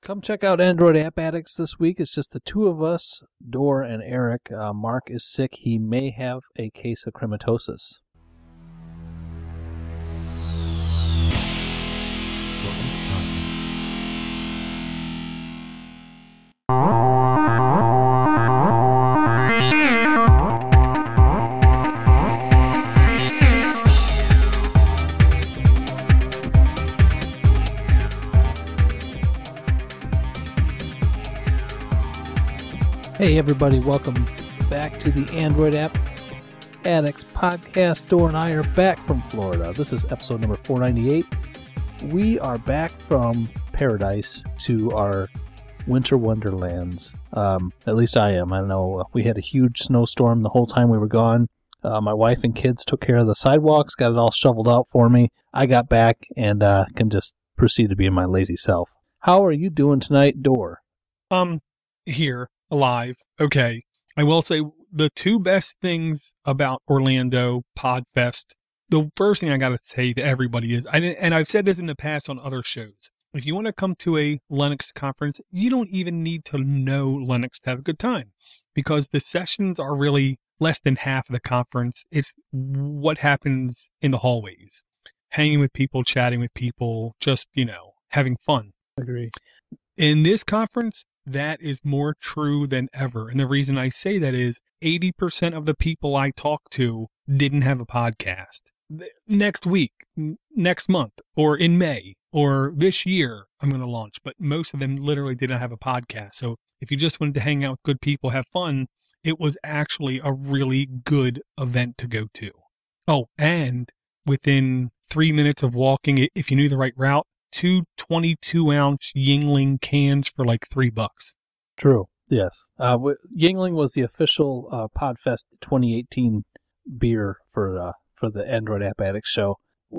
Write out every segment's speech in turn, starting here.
Come check out Android App Addicts this week. It's just the two of us, Dor and Eric. Mark is sick. He may have a case of chromatosis. Welcome to Podmas. Hey everybody, welcome back to the Android App Addicts podcast. Dor and I are back from Florida. This is episode number 498. We are back from paradise to our winter wonderlands. At least I am. I know we had a huge snowstorm the whole time we were gone. My wife and kids took care of the sidewalks, got it all shoveled out for me. I got back and can just proceed to be my lazy self. How are you doing tonight, Dor? Here. Alive. Okay. I will say the two best things about Orlando Podfest. The first thing I got to say to everybody is, and I've said this in the past on other shows, if you want to come to a Linux conference, you don't even need to know Linux to have a good time, because the sessions are really less than half of the conference. It's what happens in the hallways, hanging with people, chatting with people, just, having fun. Agree. In this conference, that is more true than ever. And the reason I say that is 80% of the people I talked to didn't have a podcast. Next week, next month, or in May, or this year, I'm going to launch. But most of them literally didn't have a podcast. So if you just wanted to hang out with good people, have fun, it was actually a really good event to go to. Oh, and within 3 minutes of walking, if you knew the right route, 2 22-ounce Yuengling cans for like $3. True. Yes. Yuengling was the official Podfest 2018 beer for the Android App Addicts show.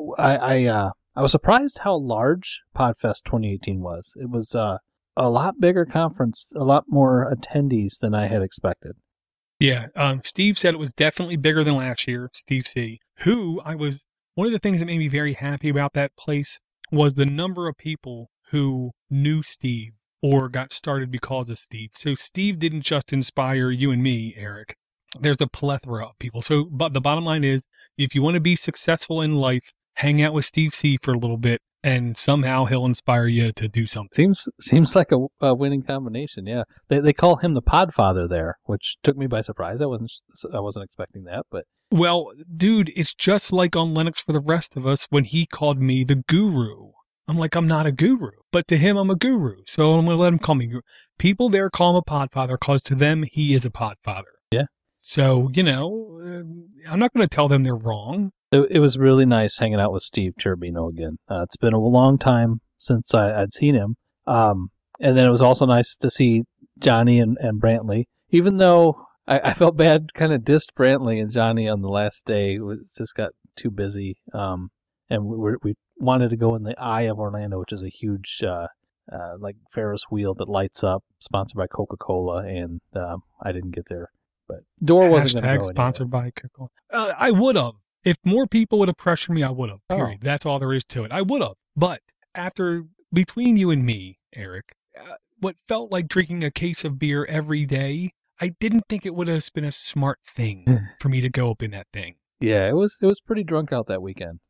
I was surprised how large Podfest 2018 was. It was a lot bigger conference, a lot more attendees than I had expected. Yeah. Steve said it was definitely bigger than last year. Steve C. One of the things that made me very happy about that place was the number of people who knew Steve or got started because of Steve. So Steve didn't just inspire you and me, Eric. There's a plethora of people. But the bottom line is, if you want to be successful in life, hang out with Steve C for a little bit, and somehow he'll inspire you to do something. Seems like a winning combination. Yeah, they call him the Podfather there, which took me by surprise. I wasn't expecting that, but. Well, dude, it's just like on Linux for the rest of us when he called me the guru. I'm like, I'm not a guru, but to him, I'm a guru. So I'm going to let him call me guru. People there call him a podfather because to them, he is a podfather. Yeah. So, I'm not going to tell them they're wrong. It was really nice hanging out with Steve Cherubino again. It's been a long time since I'd seen him. And then it was also nice to see Johnny and Brantley, even though I felt bad, kind of dissed Brantley and Johnny on the last day. We just got too busy, and we wanted to go in the Eye of Orlando, which is a huge, like Ferris wheel that lights up, sponsored by Coca-Cola, and I didn't get there. But Dor wasn't going to go. Sponsored by Coca-Cola. I would have. If more people would have pressured me, I would have. Period. That's all there is to it. I would have. But between you and me, Eric, what felt like drinking a case of beer every day, I didn't think it would have been a smart thing for me to go up in that thing. Yeah, it was pretty drunk out that weekend.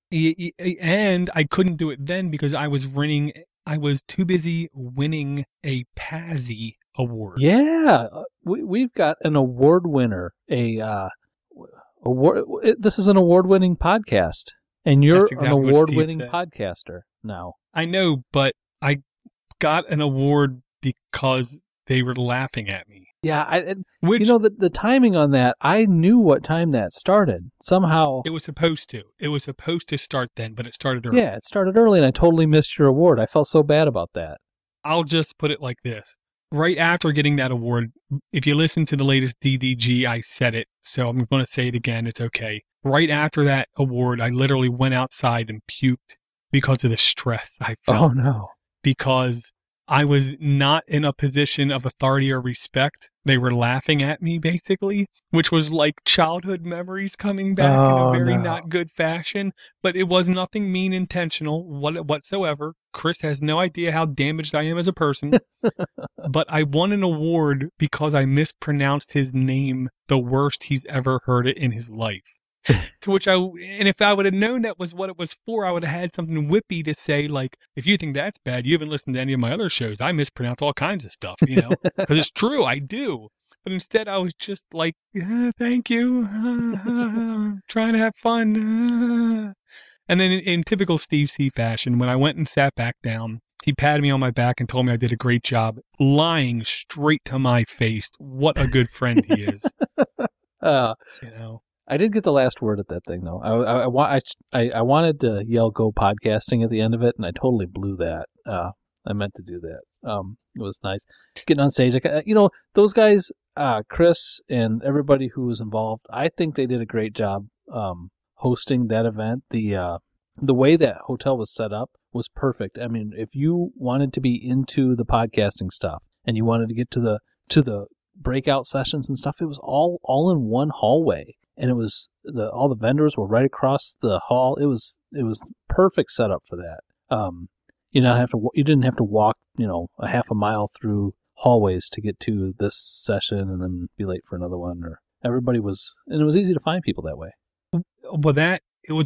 And I couldn't do it then because I was too busy winning a Pazzy award. Yeah, we've got an award winner. This is an award-winning podcast, and you're an award-winning podcaster now. I know, but I got an award because they were laughing at me. Yeah, the timing on that, I knew what time that started. Somehow it was supposed to. It was supposed to start then, but it started early. Yeah, it started early, and I totally missed your award. I felt so bad about that. I'll just put it like this. Right after getting that award, if you listen to the latest DDG, I said it, so I'm going to say it again. It's okay. Right after that award, I literally went outside and puked because of the stress I felt. Oh, no. Because I was not in a position of authority or respect. They were laughing at me, basically, which was like childhood memories coming back in a very not good fashion. But it was nothing mean intentional whatsoever. Chris has no idea how damaged I am as a person. But I won an award because I mispronounced his name the worst he's ever heard it in his life. To which and if I would have known that was what it was for, I would have had something whippy to say, like, if you think that's bad, you haven't listened to any of my other shows. I mispronounce all kinds of stuff, because it's true, I do. But instead, I was just like, thank you, trying to have fun. And then in typical Steve C fashion, when I went and sat back down, he patted me on my back and told me I did a great job, lying straight to my face. What a good friend he is. I did get the last word at that thing, though. I wanted to yell "Go podcasting" at the end of it, and I totally blew that. I meant to do that. It was nice getting on stage. Those guys, Chris and everybody who was involved. I think they did a great job hosting that event. The way that hotel was set up was perfect. I mean, if you wanted to be into the podcasting stuff and you wanted to get to the breakout sessions and stuff, it was all in one hallway. And it was all the vendors were right across the hall. It was perfect setup for that. You didn't have to walk a half a mile through hallways to get to this session and then be late for another one. And it was easy to find people that way. Well,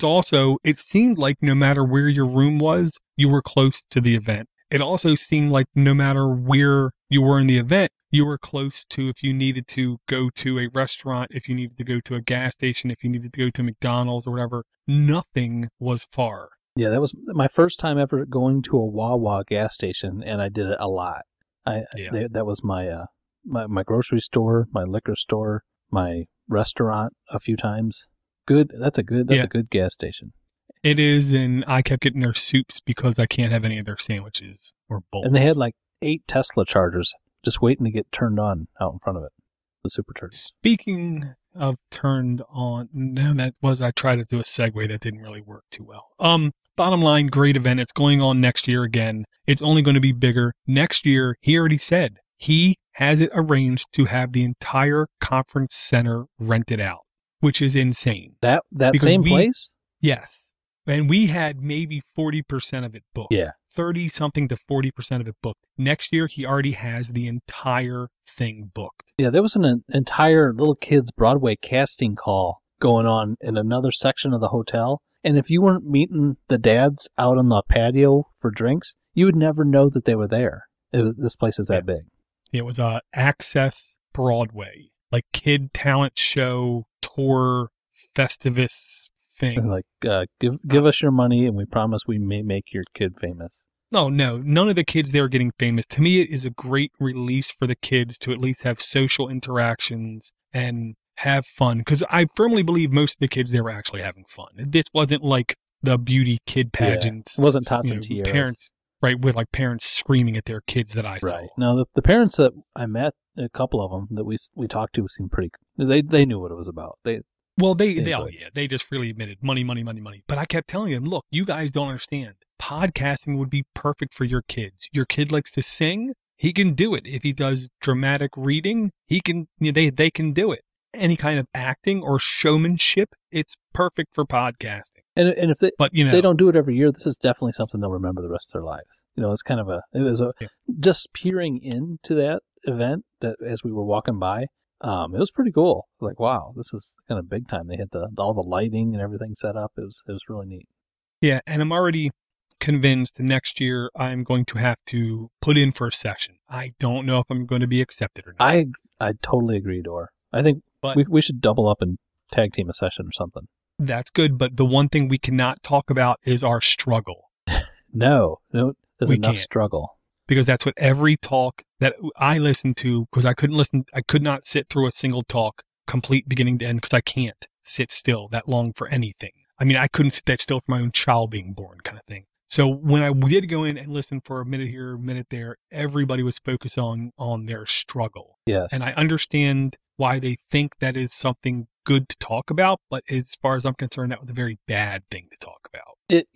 it seemed like no matter where your room was, you were close to the event. It also seemed like no matter where you were in the event, you were close to, if you needed to go to a restaurant, if you needed to go to a gas station, if you needed to go to McDonald's or whatever, nothing was far. Yeah, that was my first time ever going to a Wawa gas station, and I did it a lot. That was my my grocery store, my liquor store, my restaurant a few times. Good. That's a good gas station. It is, and I kept getting their soups because I can't have any of their sandwiches or bowls. And they had like 8 Tesla chargers just waiting to get turned on out in front of it, the supercharger. Speaking of turned on, I tried to do a segue that didn't really work too well. Bottom line, great event. It's going on next year again. It's only going to be bigger. Next year, he already said, he has it arranged to have the entire conference center rented out, which is insane. That same place? Yes. And we had maybe 40% of it booked. Yeah. 30 something to 40% of it booked. Next year, he already has the entire thing booked. Yeah, there was an entire little kids Broadway casting call going on in another section of the hotel. And if you weren't meeting the dads out on the patio for drinks, you would never know that they were there. This place is that big. It was Access Broadway, like kid talent show tour Festivus thing. Like, give us your money and we promise we may make your kid famous. No, none of the kids there are getting famous. To me, it is a great release for the kids to at least have social interactions and have fun. Because I firmly believe most of the kids there were actually having fun. This wasn't like the beauty kid pageants. It wasn't Tots and Tiaras. Parents, right, with like parents screaming at their kids that I saw. Right. No, the parents that I met, a couple of them that we talked to seemed pretty. They knew what it was about. They just freely admitted money. But I kept telling them, look, you guys don't understand. Podcasting would be perfect for your kids. Your kid likes to sing. He can do it. If he does dramatic reading, they can do it. Any kind of acting or showmanship, it's perfect for podcasting. And if they don't do it every year, this is definitely something they'll remember the rest of their lives. It's kind of just peering into that event that as we were walking by, it was pretty cool. Like, wow, this is kind of big time. They had all the lighting and everything set up. It was really neat. Yeah, and I'm already convinced next year I'm going to have to put in for a session. I don't know if I'm going to be accepted or not. I totally agree, Dor. I think we should double up and tag team a session or something. That's good, but the one thing we cannot talk about is our struggle. No, there's enough struggle. Because that's what every talk that I listened to, because I could not sit through a single talk complete beginning to end, because I can't sit still that long for anything. I mean, I couldn't sit that still for my own child being born kind of thing. So when I did go in and listen for a minute here, a minute there, everybody was focused on their struggle. Yes. And I understand why they think that is something good to talk about, but as far as I'm concerned, that was a very bad thing to talk about.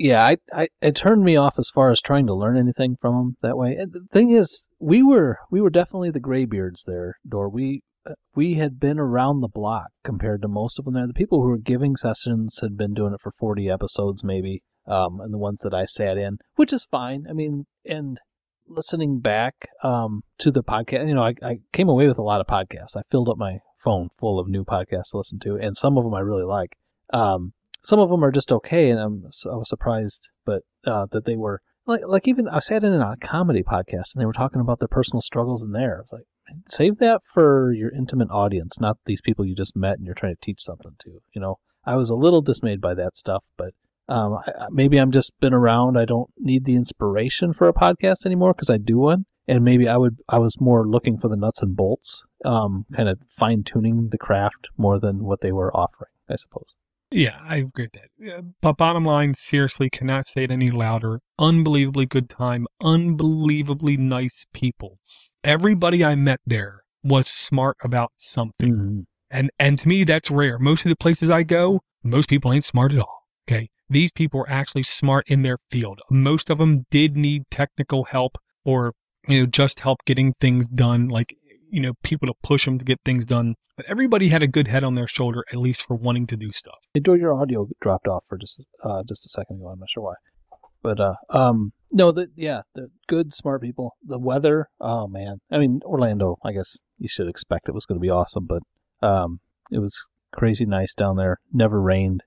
It turned me off as far as trying to learn anything from them that way. And the thing is, we were definitely the graybeards there, Dor. We had been around the block compared to most of them there. The people who were giving sessions had been doing it for 40 episodes maybe, and the ones that I sat in, which is fine. I mean, and listening back to the podcast, I came away with a lot of podcasts. I filled up my phone full of new podcasts to listen to, and some of them I really like. Some of them are just okay, and I was surprised, but that they were like even I sat in a comedy podcast and they were talking about their personal struggles in there. I was like, save that for your intimate audience, not these people you just met and you're trying to teach something to. I was a little dismayed by that stuff, but maybe I'm just been around. I don't need the inspiration for a podcast anymore because I do one, and maybe I was more looking for the nuts and bolts, kind of fine tuning the craft more than what they were offering, I suppose. Yeah, I agree with that. But bottom line, seriously, cannot say it any louder. Unbelievably good time. Unbelievably nice people. Everybody I met there was smart about something. Mm-hmm. And to me, that's rare. Most of the places I go, most people ain't smart at all. Okay. These people are actually smart in their field. Most of them did need technical help or, just help getting things done. Like, people to push them to get things done. But everybody had a good head on their shoulder, at least for wanting to do stuff. Hey, your audio dropped off for just a second ago. I'm not sure why. But, no, the good, smart people. The weather, oh, man. I mean, Orlando, I guess you should expect it was going to be awesome, but it was crazy nice down there. Never rained.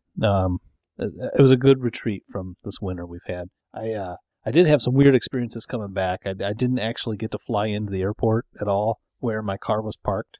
It was a good retreat from this winter we've had. I did have some weird experiences coming back. I didn't actually get to fly into the airport at all where my car was parked.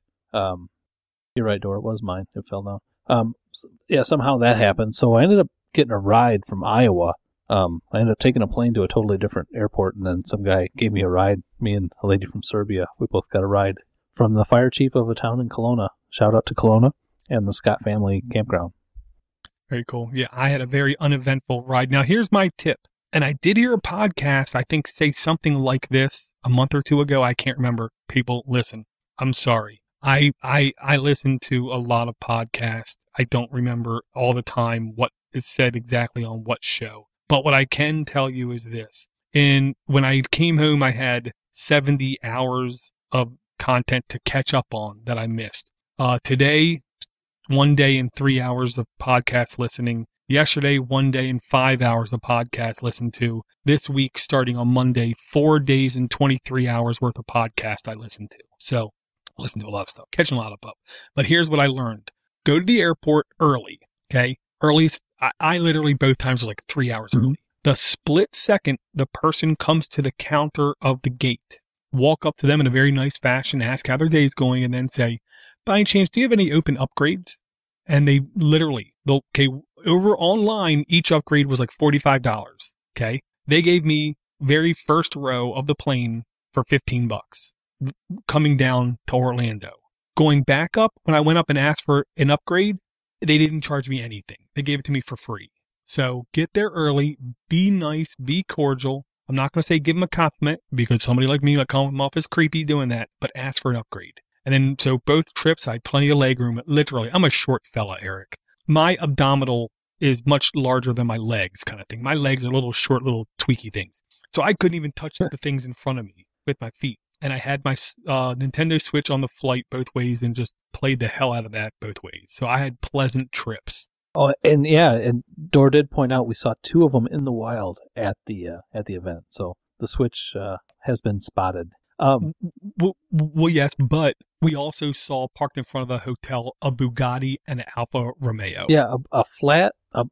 You're right, Dor, it was mine. It fell down. Somehow that happened. So I ended up getting a ride from Iowa. I ended up taking a plane to a totally different airport, and then some guy gave me a ride. Me and a lady from Serbia, we both got a ride from the fire chief of a town in Kelowna. Shout out to Kelowna and the Scott family campground. Very cool. Yeah, I had a very uneventful ride. Now, here's my tip. And I did hear a podcast, I think, say something like this a month or two ago. I can't remember. People, listen. I'm sorry. I listen to a lot of podcasts. I don't remember all the time what is said exactly on what show. But what I can tell you is this. When I came home, I had 70 hours of content to catch up on that I missed. Today, 1 day and 3 hours of podcast listening. Yesterday, 1 day and 5 hours of podcast listened to. This week, starting on Monday, 4 days and 23 hours worth of podcast I listened to. So, I listen to a lot of stuff, catching a lot of up. But here's what I learned. Go to the airport early, okay? Early, I literally both times was like 3 hours early. The split second the person comes to the counter of the gate, walk up to them in a very nice fashion, ask how their day's going, and then say, by any chance, do you have any open upgrades? And they literally, over online, each upgrade was like $45. Okay. They gave me very first row of the plane for $15 coming down to Orlando. Going back up, when I went up and asked for an upgrade, they didn't charge me anything. They gave it to me for free. So get there early, be nice, be cordial. I'm not going to say give them a compliment because somebody like me, come off as creepy doing that, but ask for an upgrade. And then, so both trips, I had plenty of leg room. Literally, I'm a short fella, Eric. My abdominal is much larger than my legs kind of thing. My legs are little short, little tweaky things. So I couldn't even touch the things in front of me with my feet. And I had my Nintendo Switch on the flight both ways and just played the hell out of that both ways. So I had pleasant trips. Oh, and Dor did point out we saw two of them in the wild at the event. So the Switch has been spotted. Well, yes, but we also saw parked in front of the hotel a Bugatti and an Alfa Romeo. Yeah, a flat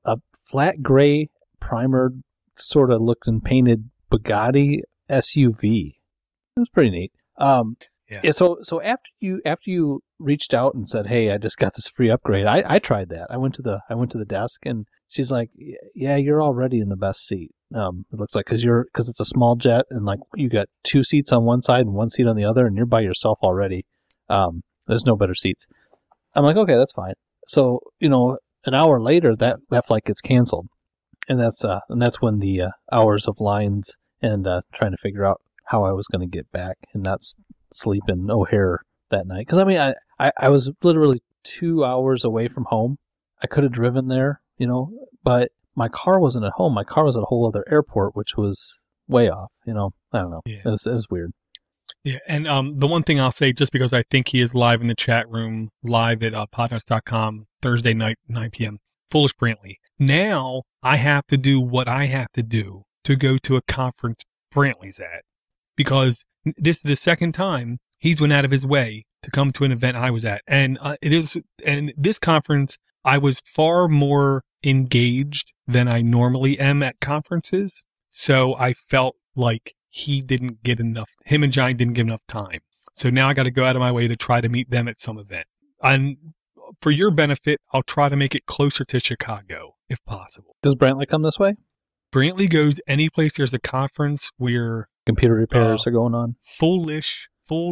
gray primered sort of looking painted Bugatti SUV. It was pretty neat. Yeah. So after you reached out and said, "Hey, I just got this free upgrade," I tried that. I went to the desk and she's like, "Yeah, you're already in the best seat. It looks like because it's a small jet and like you got 2 seats on one side and 1 seat on the other, and you're by yourself already. There's no better seats." I'm like, "Okay, that's fine." So an hour later, that flight gets canceled, and that's when the hours of lines and trying to figure out how I was going to get back and not sleep in O'Hare that night. Because I was literally 2 hours away from home. I could have driven there, but my car wasn't at home. My car was at a whole other airport, which was way off, I don't know. Yeah. It was weird. Yeah, and the one thing I'll say, just because I think he is live in the chat room, live at podnuts.com, Thursday night, 9 p.m., Foolish Brantley. Now I have to do what I have to do to go to a conference Brantley's at, because this is the second time he's went out of his way to come to an event I was at. And this conference, I was far more engaged than I normally am at conferences. So I felt like him and Johnny didn't get enough time. So now I got to go out of my way to try to meet them at some event. And for your benefit, I'll try to make it closer to Chicago if possible. Does Brantley come this way? Brantley goes any place there's a conference where computer repairs are going on. Foolish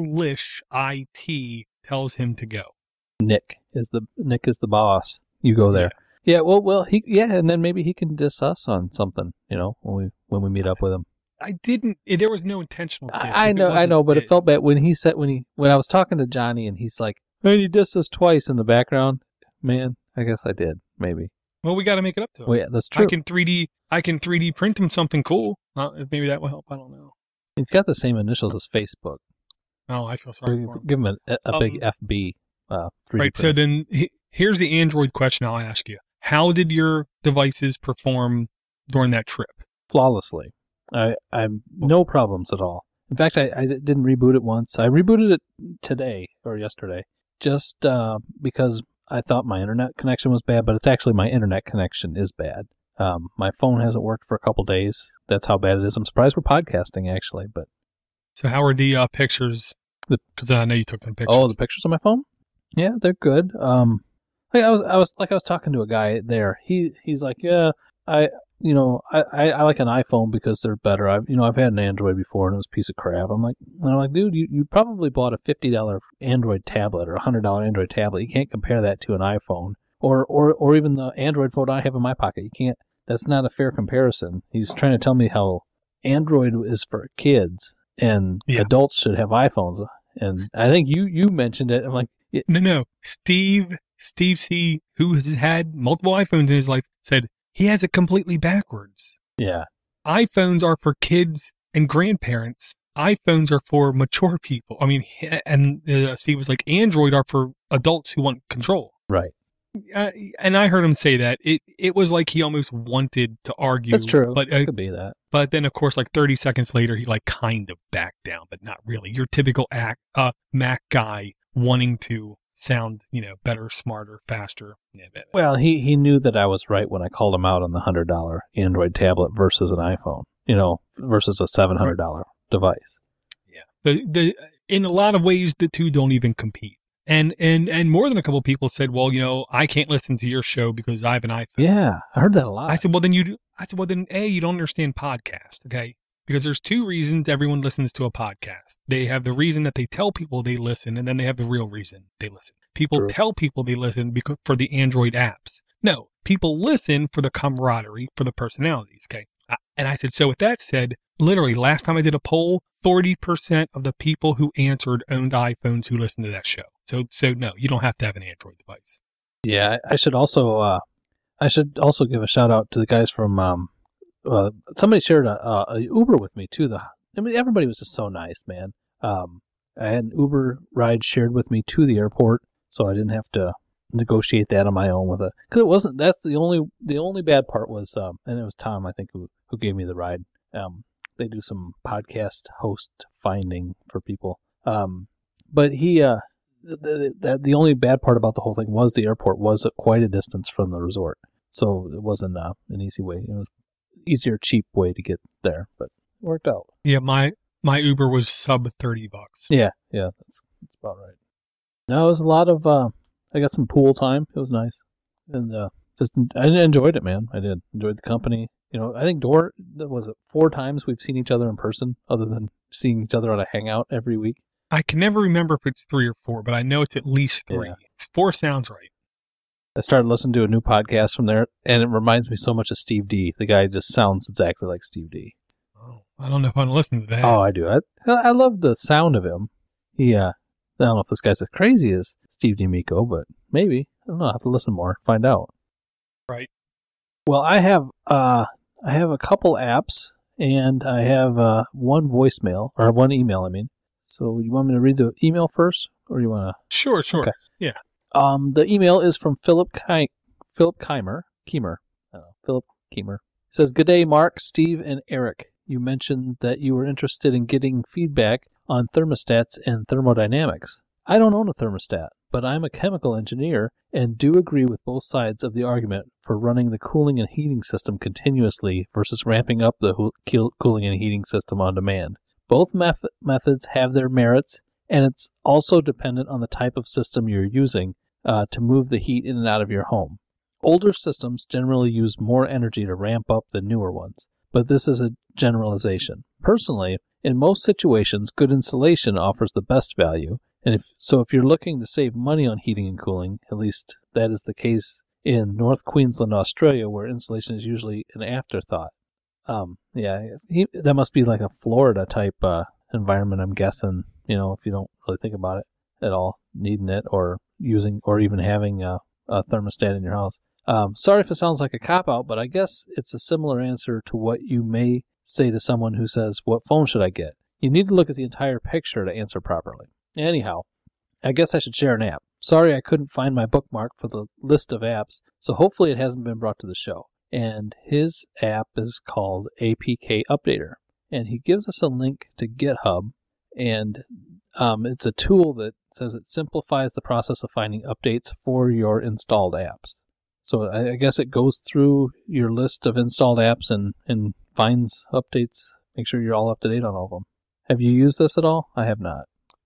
IT tells him to go. Nick is the boss. You go there. Yeah. Well, and then maybe he can diss us on something. When we meet up with him. I didn't. There was no intentional diss. I know, but it felt bad when I was talking to Johnny and he's like, "Man, you dissed us twice in the background." Man, I guess I did. Maybe. Well, we got to make it up to him. Well, yeah, that's true. I can 3D print him something cool. Maybe that will help. I don't know. He's got the same initials as Facebook. Oh, I feel sorry for him. Give him a big FB. 3D right. print. So then here's the Android question I'll ask you. How did your devices perform during that trip? Flawlessly. I'm no problems at all. In fact, I didn't reboot it once. I rebooted it today or yesterday just because I thought my internet connection was bad, but it's actually my internet connection is bad. My phone hasn't worked for a couple days. That's how bad it is. I'm surprised we're podcasting, actually. But so how are the pictures? Because I know you took some pictures. Oh, the pictures on my phone? Yeah, they're good. I was talking to a guy there. He's like, yeah, I like an iPhone because they're better. I've had an Android before and it was a piece of crap. I'm like, dude, you probably bought a $50 Android tablet or a $100 Android tablet. You can't compare that to an iPhone or even the Android phone I have in my pocket. You can't. That's not a fair comparison. He's trying to tell me how Android is for kids and adults should have iPhones. And I think you mentioned it. I'm like, no. Steve C, who has had multiple iPhones in his life, said he has it completely backwards. Yeah. iPhones are for kids and grandparents. iPhones are for mature people. I mean, and Steve was like, Android are for adults who want control. Right. And I heard him say that. It was like he almost wanted to argue. That's true. But it could be that. But then, of course, like 30 seconds later, he kind of backed down, but not really. Your typical Mac guy wanting to sound, better, smarter, faster. Yeah, well, he knew that I was right when I called him out on the $100 Android tablet versus an iPhone, versus a $700 device. Yeah. In a lot of ways, the two don't even compete. And more than a couple of people said, well, I can't listen to your show because I have an iPhone. Yeah, I heard that a lot. I said, well, then you don't understand podcast, okay? Because there's two reasons everyone listens to a podcast. They have the reason that they tell people they listen, and then they have the real reason they listen. People tell people they listen for the Android apps. No, people listen for the camaraderie, for the personalities, okay? And I said, so with that said, literally last time I did a poll, 40% of the people who answered owned iPhones who listened to that show. So no, you don't have to have an Android device. Yeah, I should also give a shout out to the guys from somebody shared a Uber with me too. Everybody was just so nice, man. I had an Uber ride shared with me to the airport, so I didn't have to negotiate that on my own with it. Because it wasn't. That's the only bad part was, and it was Tom, I think, who gave me the ride. They do some podcast host finding for people. But he, the only bad part about the whole thing was the airport was quite a distance from the resort, so it wasn't an easy way. It was easier, cheap way to get there, but it worked out. Yeah, my Uber was sub $30. Yeah, that's about right. No, it was a lot of. I got some pool time. It was nice, and I enjoyed it, man. I did enjoyed the company. I think was it 4 times we've seen each other in person, other than seeing each other on a hangout every week. I can never remember if it's 3 or 4, but I know it's at least 3. Yeah. 4 sounds right. I started listening to a new podcast from there, and it reminds me so much of Steve D. The guy just sounds exactly like Steve D. Oh, I don't know if I want to listen to that. Oh, I do. I love the sound of him. I don't know if this guy's as crazy as Steve D'Amico, but maybe. I don't know. I have to listen more, find out. Right. Well, I have a couple apps, and I have one voicemail, or one email, I mean. So you want me to read the email first, or you want to? Sure. Okay. Yeah. The email is from Philip Keimer. Philip Keimer. It says, "Good day, Mark, Steve, and Eric. You mentioned that you were interested in getting feedback on thermostats and thermodynamics. I don't own a thermostat, but I'm a chemical engineer and do agree with both sides of the argument for running the cooling and heating system continuously versus ramping up the cooling and heating system on demand. Both methods have their merits, and it's also dependent on the type of system you're using to move the heat in and out of your home. Older systems generally use more energy to ramp up than newer ones, but this is a generalization. Personally, in most situations, good insulation offers the best value, and if you're looking to save money on heating and cooling, at least that is the case in North Queensland, Australia, where insulation is usually an afterthought." That must be like a Florida type environment, I'm guessing, if you don't really think about it at all, needing it or using or even having a thermostat in your house. Sorry if it sounds like a cop-out, but I guess it's a similar answer to what you may say to someone who says, "What phone should I get?" You need to look at the entire picture to answer properly. Anyhow, I guess I should share an app. Sorry I couldn't find my bookmark for the list of apps, so hopefully it hasn't been brought to the show. And his app is called APK Updater. And he gives us a link to GitHub, and it's a tool that says it simplifies the process of finding updates for your installed apps. So I guess it goes through your list of installed apps and finds updates, make sure you're all up to date on all of them. Have you used this at all? I have not.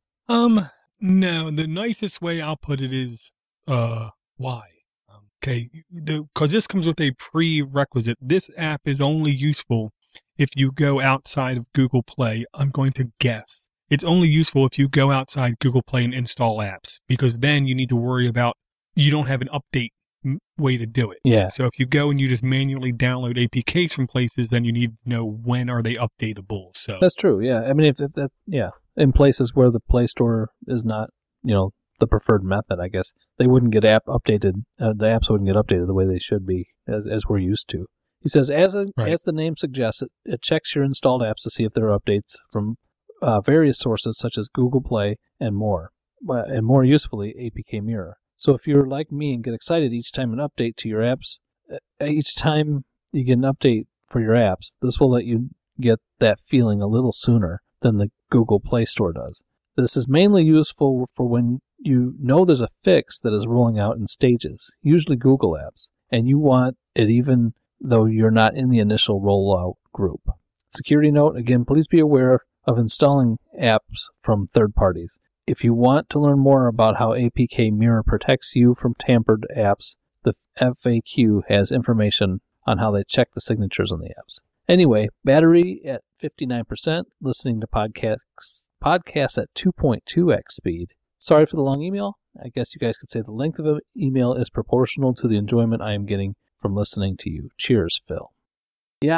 No, the nicest way I'll put it is, why? Okay, because this comes with a prerequisite. This app is only useful if you go outside of Google Play. I'm going to guess. It's only useful if you go outside Google Play and install apps, because then you need to worry about, you don't have an update way to do it. Yeah. So if you go and you just manually download APKs from places, then you need to know when are they updatable. So that's true. Yeah. I mean, if that, yeah, in places where the Play Store is not, the preferred method, I guess they wouldn't get updated. The apps wouldn't get updated the way they should be, as we're used to. He says, as the name suggests, it checks your installed apps to see if there are updates from various sources such as Google Play and more. And more usefully, APK Mirror. So if you're like me and get excited each time an update to your apps, each time you get an update for your apps, this will let you get that feeling a little sooner than the Google Play Store does. This is mainly useful for when you know there's a fix that is rolling out in stages, usually Google apps, and you want it even though you're not in the initial rollout group. Security note, again, please be aware of installing apps from third parties. If you want to learn more about how APK Mirror protects you from tampered apps, the FAQ has information on how they check the signatures on the apps. Anyway, battery at 59%, listening to podcasts at 2.2x speed. Sorry for the long email. I guess you guys could say the length of an email is proportional to the enjoyment I am getting from listening to you. Cheers, Phil. Yeah,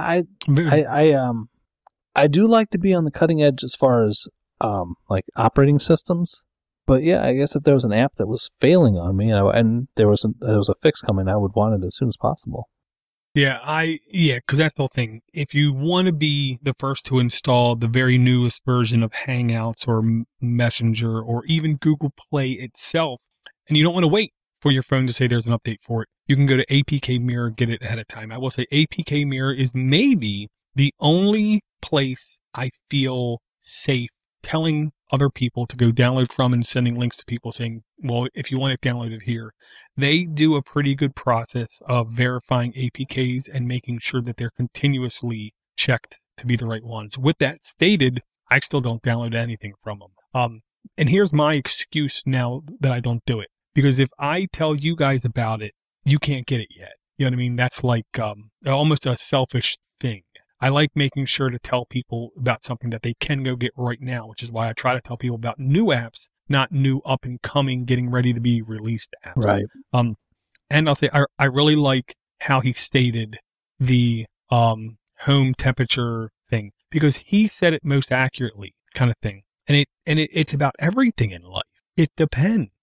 I do like to be on the cutting edge as far as like operating systems. But yeah, I guess if there was an app that was failing on me and there was a fix coming, I would want it as soon as possible. Yeah, because that's the whole thing. If you want to be the first to install the very newest version of Hangouts or Messenger or even Google Play itself, and you don't want to wait for your phone to say there's an update for it, you can go to APK Mirror, get it ahead of time. I will say APK Mirror is maybe the only place I feel safe telling other people to go download from and sending links to people saying, well, if you want it downloaded here. They do a pretty good process of verifying APKs and making sure that they're continuously checked to be the right ones. With that stated, I still don't download anything from them. And here's my excuse now that I don't do it. Because if I tell you guys about it, you can't get it yet. You know what I mean? That's like almost a selfish thing. I like making sure to tell people about something that they can go get right now, which is why I try to tell people about new apps, not new up and coming, getting ready to be released apps. Right. And I'll say I really like how he stated the home temperature thing, because he said it most accurately, kind of thing. And it's about everything in life. It depends.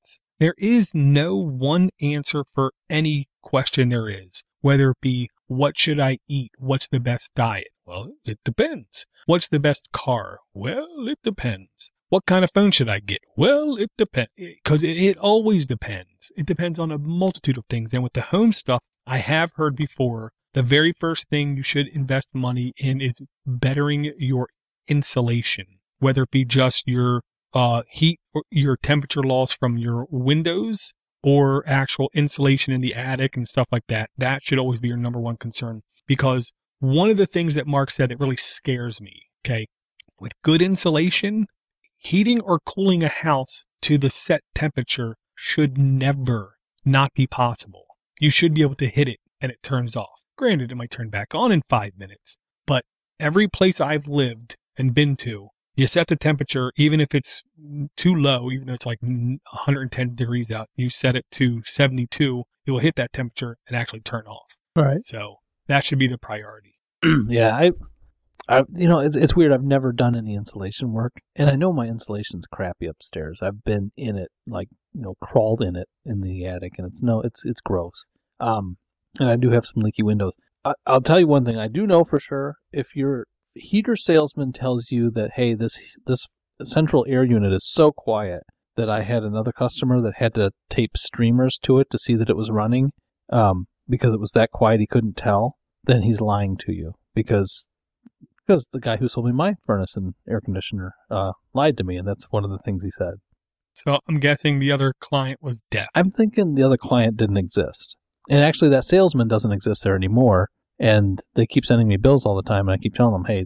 There is no one answer for any question there is, whether it be, what should I eat? What's the best diet? Well, it depends. What's the best car? Well, it depends. What kind of phone should I get? Well, it depends. Because it always depends. It depends on a multitude of things. And with the home stuff, I have heard before, the very first thing you should invest money in is bettering your insulation, whether it be just your heat or your temperature loss from your windows or actual insulation in the attic and stuff like that. That should always be your number one concern, because one of the things that Mark said that really scares me, okay, with good insulation, heating or cooling a house to the set temperature should never not be possible. You should be able to hit it and it turns off. Granted, it might turn back on in 5 minutes, but every place I've lived and been to, you set the temperature, even if it's too low, even though it's like 110 degrees out, you set it to 72, it will hit that temperature and actually turn off. All right. So that should be the priority. Yeah, I it's weird. I've never done any insulation work, and I know my insulation's crappy upstairs. I've been in it, crawled in it in the attic, and it's gross. And I do have some leaky windows. I'll tell you one thing I do know for sure: if your heater salesman tells you that, hey, this central air unit is so quiet that I had another customer that had to tape streamers to it to see that it was running, because it was that quiet he couldn't tell, then he's lying to you, because the guy who sold me my furnace and air conditioner lied to me, and that's one of the things he said. So I'm guessing the other client was deaf. I'm thinking the other client didn't exist. And actually, that salesman doesn't exist there anymore, and they keep sending me bills all the time, and I keep telling them, hey,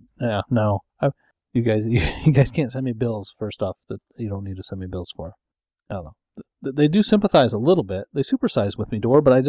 no, you guys can't send me bills for stuff that you don't need to send me bills for. I don't know. They do sympathize a little bit. They supersize with me, Dor, but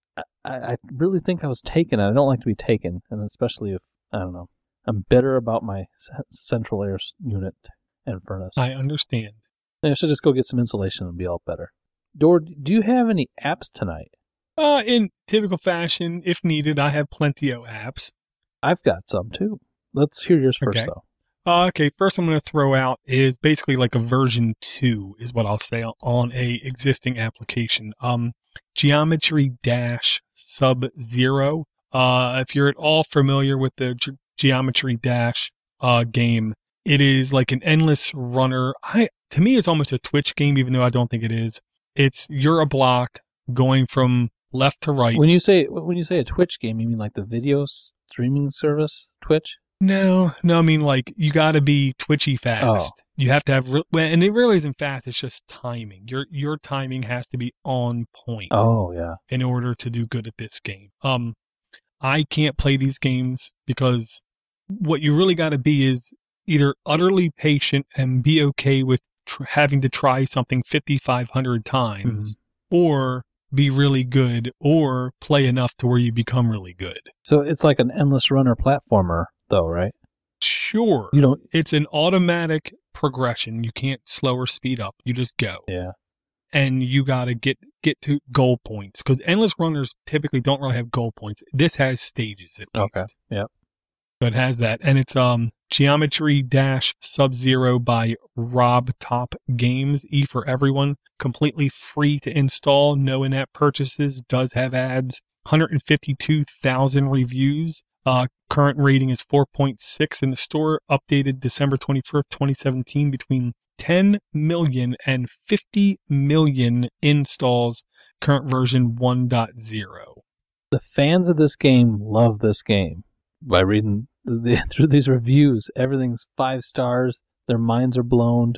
I really think I was taken. I don't like to be taken, and especially if, I don't know, I'm bitter about my central air unit and furnace. I understand. I should just go get some insulation and be all better. Dor, do you have any apps tonight? In typical fashion, if needed, I have plenty of apps. I've got some too. Let's hear yours first, though. Okay, first I'm going to throw out is basically like a version 2 is what I'll say on a existing application. Geometry Dash Sub-Zero. If you're at all familiar with the Geometry Dash game, it is like an endless runner. To me, it's almost a Twitch game, even though I don't think it is. You're a block going from left to right. When you say a Twitch game, you mean like the video streaming service Twitch? No, I mean like you got to be twitchy fast. Oh. You have to have, and it really isn't fast. It's just timing. Your timing has to be on point. Oh yeah. In order to do good at this game. I can't play these games because what you really got to be is either utterly patient and be okay with having to try something 5,500 times, or be really good, or play enough to where you become really good. So it's like an endless runner platformer, though, right? Sure. It's an automatic progression. You can't slow or speed up. You just go. Yeah. And you got to get to goal points, because endless runners typically don't really have goal points. This has stages at least. Okay. Yep. So it has that, and it's Geometry Dash Sub-Zero by Rob Top Games. E for everyone. Completely free to install. No in-app purchases. Does have ads. 152,000 reviews. Current rating is 4.6 in the store. Updated December 21st, 2017. Between 10 million and 50 million installs. Current version 1.0. The fans of this game love this game. By reading through these reviews, everything's 5 stars. Their minds are blown.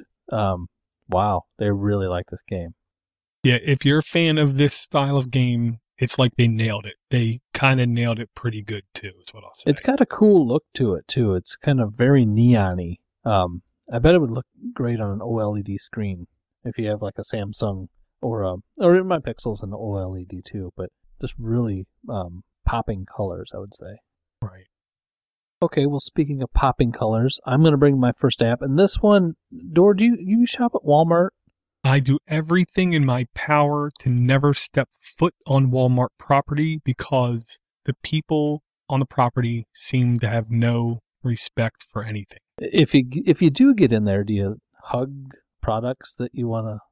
Wow, they really like this game. Yeah, if you're a fan of this style of game, it's like they nailed it. They kind of nailed it pretty good, too, is what I'll say. It's got a cool look to it, too. It's kind of very neon-y. I bet it would look great on an OLED screen if you have like a Samsung or in my Pixel's an OLED, too, but just really popping colors, I would say. Right. Okay, well, speaking of popping colors, I'm going to bring my first app. And this one, Dor, do you shop at Walmart? I do everything in my power to never step foot on Walmart property because the people on the property seem to have no respect for anything. If you do get in there, do you hug products that you want to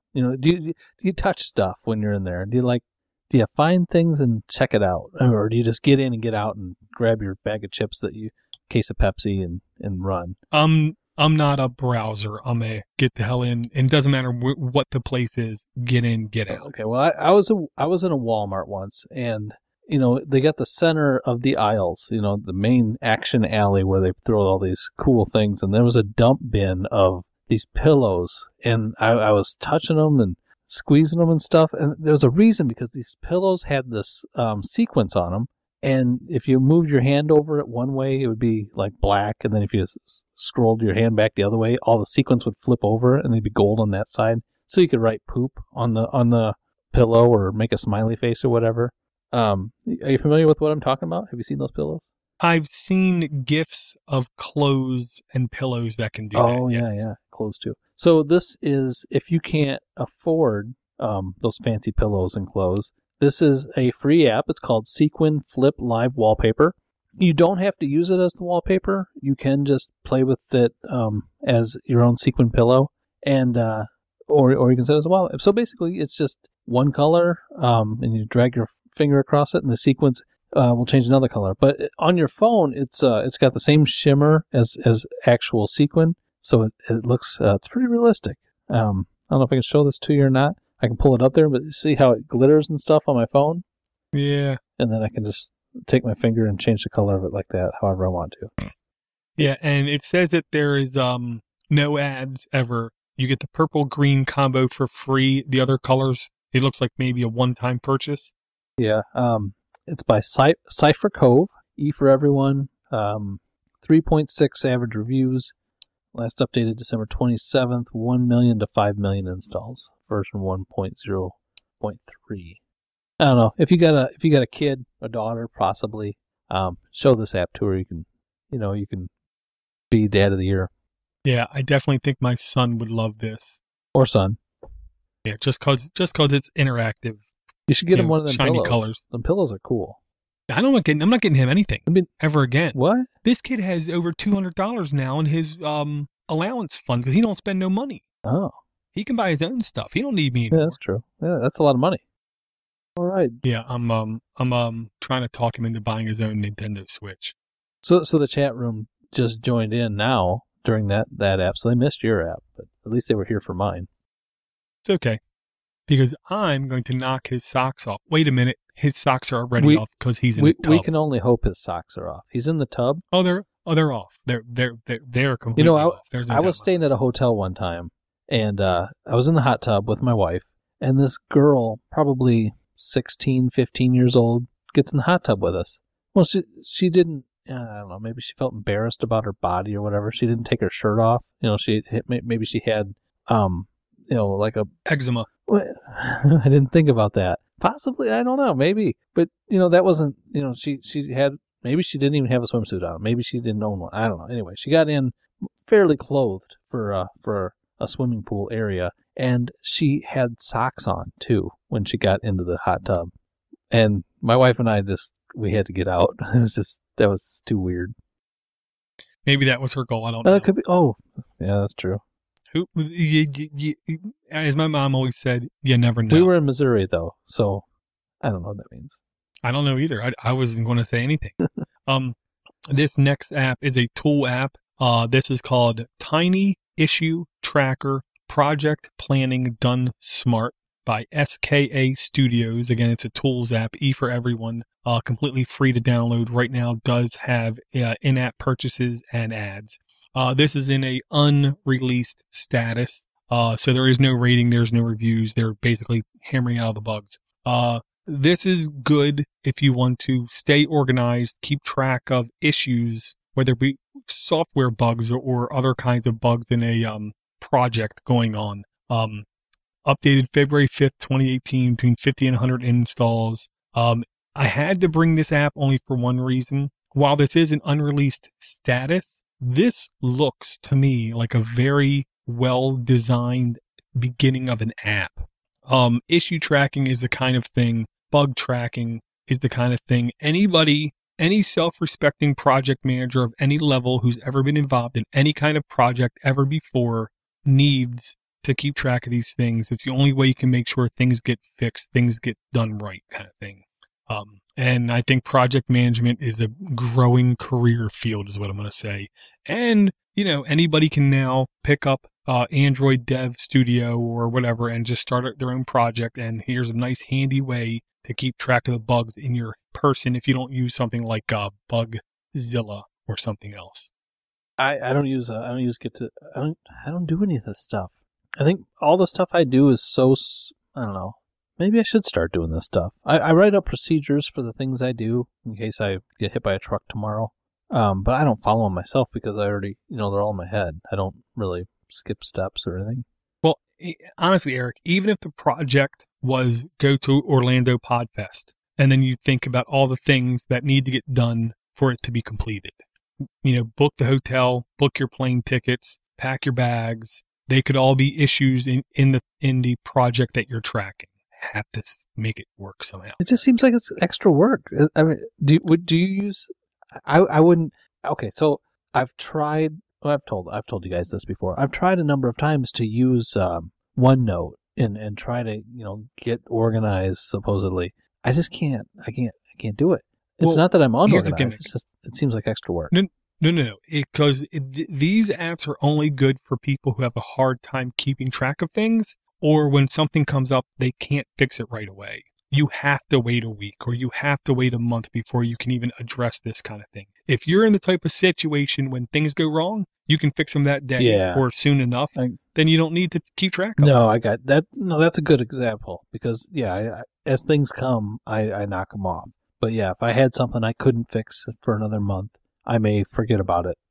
Do you touch stuff when you're in there? Do you find things and check it out, or do you just get in and get out and grab your bag of chips case of Pepsi and run? I'm not a browser. I'm a get the hell in, and it doesn't matter what the place is. Get in, get out. Okay. Well, I was in a Walmart once, and they got the center of the aisles, the main action alley where they throw all these cool things, and there was a dump bin of these pillows, and I was touching them and squeezing them and stuff, and there was a reason, because these pillows had this sequence on them, and if you moved your hand over it one way, it would be like black, and then if you scrolled your hand back the other way, all the sequence would flip over, and they'd be gold on that side, so you could write poop on the pillow or make a smiley face or whatever. Are you familiar with what I'm talking about? Have you seen those pillows? I've seen gifs of clothes and pillows that can do that. Oh, yeah, yes. yeah. Clothes, too. So this is, if you can't afford those fancy pillows and clothes, this is a free app. It's called Sequin Flip Live Wallpaper. You don't have to use it as the wallpaper. You can just play with it as your own sequin pillow, and or you can set it as a wallpaper. So basically, it's just one color, and you drag your finger across it, and the sequence will change another color. But on your phone, it's got the same shimmer as actual sequin, so it looks it's pretty realistic. I don't know if I can show this to you or not. I can pull it up there, but see how it glitters and stuff on my phone? Yeah. And then I can just take my finger and change the color of it like that, however I want to. Yeah, and it says that there is no ads ever. You get the purple-green combo for free. The other colors, it looks like maybe a one-time purchase. Yeah, it's by Cypher Cove, E for Everyone, 3.6 average reviews, last updated December 27th, 1 million to 5 million installs, version 1.0.3. I don't know, if you got a kid, a daughter, possibly, show this app to her. You can be dad of the year. Yeah, I definitely think my son would love this. Or son. Yeah, just cause it's interactive. You should get him one of them shiny pillows. Colors. Them pillows are cool. I'm not getting him anything. Ever again. What? This kid has over $200 now in his allowance fund because he don't spend no money. Oh. He can buy his own stuff. He don't need me anymore. Yeah, that's true. Yeah, that's a lot of money. All right. Yeah, I'm trying to talk him into buying his own Nintendo Switch. So the chat room just joined in now during that app, so they missed your app, but at least they were here for mine. It's okay, because I'm going to knock his socks off. Wait a minute, his socks are already off because he's in the tub. We can only hope his socks are off. He's in the tub. Oh, they're off. They're completely off. I was staying at a hotel one time, and I was in the hot tub with my wife, and this girl, probably 16, 15 years old, gets in the hot tub with us. Well, she didn't. I don't know. Maybe she felt embarrassed about her body or whatever. She didn't take her shirt off. Maybe she had, like a eczema. I didn't think about that. Possibly, I don't know. Maybe, but that wasn't. She had. Maybe she didn't even have a swimsuit on. Maybe she didn't own one. I don't know. Anyway, she got in fairly clothed for a swimming pool area, and she had socks on too when she got into the hot tub. And my wife and I we had to get out. That was too weird. Maybe that was her goal. I don't know. That could be. Oh, yeah, that's true. As my mom always said, you never know. We were in Missouri though, so I don't know what that means. I don't know either. I wasn't going to say anything. This next app is a tool app. This is called Tiny Issue Tracker Project Planning Done Smart by SKA Studios. Again, it's a tools app, E for Everyone, completely free to download right now, does have in-app purchases and ads. This is in a unreleased status, so there is no rating, there's no reviews, they're basically hammering out the bugs. This is good if you want to stay organized, keep track of issues, whether it be software bugs or other kinds of bugs in a project going on. Updated February 5th, 2018, between 50 and 100 installs. I had to bring this app only for one reason. While this is an unreleased status, this looks to me like a very well-designed beginning of an app. Issue tracking is the kind of thing, bug tracking is the kind of thing any self-respecting project manager of any level who's ever been involved in any kind of project ever before needs to keep track of these things. It's the only way you can make sure things get fixed, things get done right, kind of thing. And I think project management is a growing career field, is what I'm going to say. And, anybody can now pick up Android Dev Studio or whatever and just start their own project. And here's a nice handy way to keep track of the bugs in your person if you don't use something like Bugzilla or something else. I don't do any of this stuff. I think all the stuff I do is I don't know. Maybe I should start doing this stuff. I write up procedures for the things I do in case I get hit by a truck tomorrow. But I don't follow them myself because I already, they're all in my head. I don't really skip steps or anything. Well, honestly, Eric, even if the project was go to Orlando Podfest, and then you think about all the things that need to get done for it to be completed. Book the hotel, book your plane tickets, pack your bags. They could all be issues in the project that you're tracking. Have to make it work somehow. It just seems like it's extra work. I mean, do you use? I wouldn't. Okay, so I've tried. Well, I've told you guys this before. I've tried a number of times to use OneNote and try to get organized. Supposedly, I just can't. I can't do it. It's not that I'm unorganized. It's just it seems like extra work. No. Because these apps are only good for people who have a hard time keeping track of things. Or when something comes up, they can't fix it right away. You have to wait a week or you have to wait a month before you can even address this kind of thing. If you're in the type of situation when things go wrong, you can fix them that day or soon enough, then you don't need to keep track of them. No, I got that. No, that's a good example because, as things come, I knock them off. But if I had something I couldn't fix for another month, I may forget about it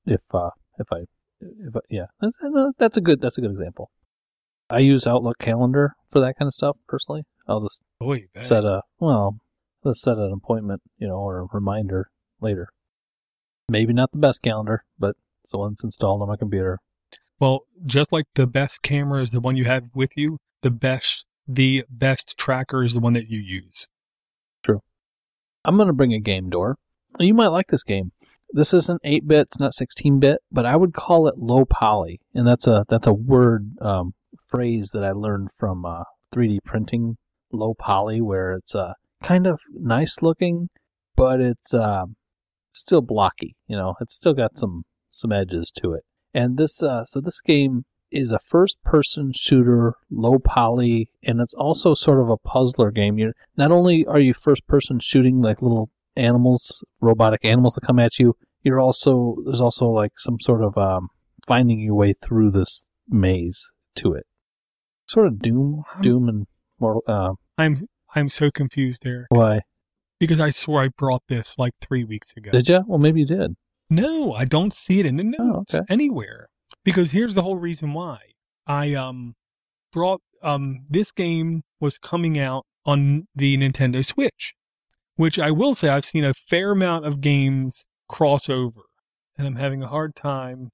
that's a good example. I use Outlook Calendar for that kind of stuff personally. I'll just set an appointment, or a reminder later. Maybe not the best calendar, but it's the one that's installed on my computer. Well, just like the best camera is the one you have with you, the best tracker is the one that you use. True. I'm going to bring a game door. You might like this game. This isn't 8-bit, it's not 16-bit, but I would call it low poly, and that's a word phrase that I learned from 3D printing. Low poly, where it's kind of nice looking, but it's still blocky. It's still got some edges to it. And this game is a first-person shooter, low poly, and it's also sort of a puzzler game. Not only are you first-person shooting like little animals, robotic animals that come at you, there's also like some sort of finding your way through this maze to it. Sort of Doom and Mortal. I'm so confused, Eric. Why? Because I swore I brought this like 3 weeks ago. Did you? Well, maybe you did. No, I don't see it in the notes anywhere. Because here's the whole reason why. I brought this game was coming out on the Nintendo Switch, which I will say I've seen a fair amount of games cross over, and I'm having a hard time.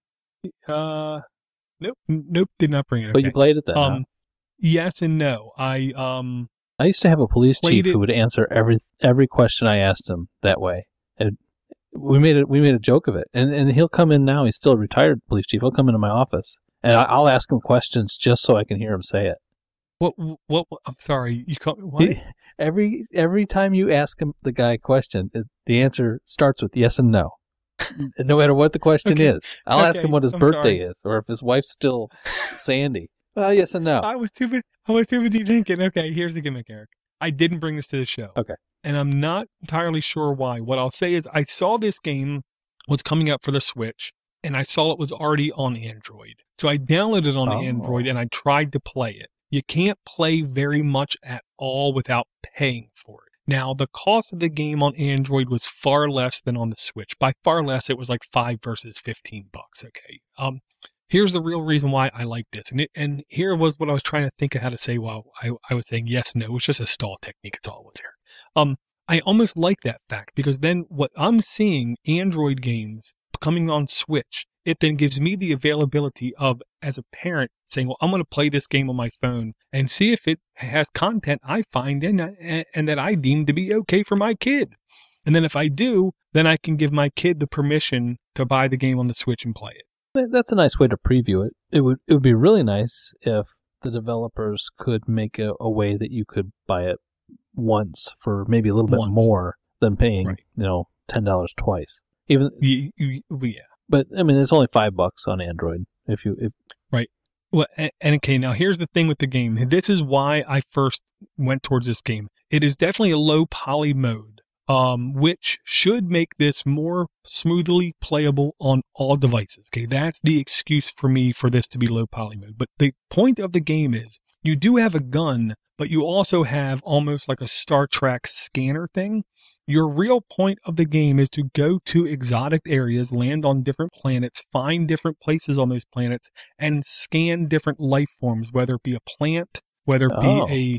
Nope, did not bring it. But you played it then. Yes and no. I used to have a police chief who would answer every question I asked him that way. And we made a joke of it. And he'll come in now. He's still a retired police chief. He'll come into my office, and I'll ask him questions just so I can hear him say it. What? I'm sorry. You call me what? Every time you ask him the guy a question, the answer starts with yes and no. No matter what the question is. I'll ask him what his birthday is, or if his wife's still Sandy. Yes and no. I was too busy thinking, okay, here's the gimmick, Eric. I didn't bring this to the show. Okay. And I'm not entirely sure why. What I'll say is I saw this game was coming up for the Switch, and I saw it was already on Android. So I downloaded it on Android, and I tried to play it. You can't play very much at all without paying for it. Now, the cost of the game on Android was far less than on the Switch. By far less, it was like $5 versus $15. Okay. Here's the real reason why I like this. And here was what I was trying to think of how to say while I was saying yes, no. It was just a stall technique. It's all it was here. I almost like that fact because then what I'm seeing Android games coming on Switch, it then gives me the availability of, as a parent, saying, well, I'm going to play this game on my phone and see if it has content I find and that I deem to be okay for my kid. And then if I do, then I can give my kid the permission to buy the game on the Switch and play it. That's a nice way to preview it. It would be really nice if the developers could make a way that you could buy it once for maybe a little bit more than paying, Right. $10 twice. Even Yeah. But I mean, it's only $5 on Android. If Right. Well, and okay, now here's the thing with the game. This is why I first went towards this game. It is definitely a low poly mode, which should make this more smoothly playable on all devices. Okay, that's the excuse for me for this to be low poly mode. But the point of the game is you do have a gun, but you also have almost like a Star Trek scanner thing. Your real point of the game is to go to exotic areas, land on different planets, find different places on those planets, and scan different life forms, whether it be a plant, whether it be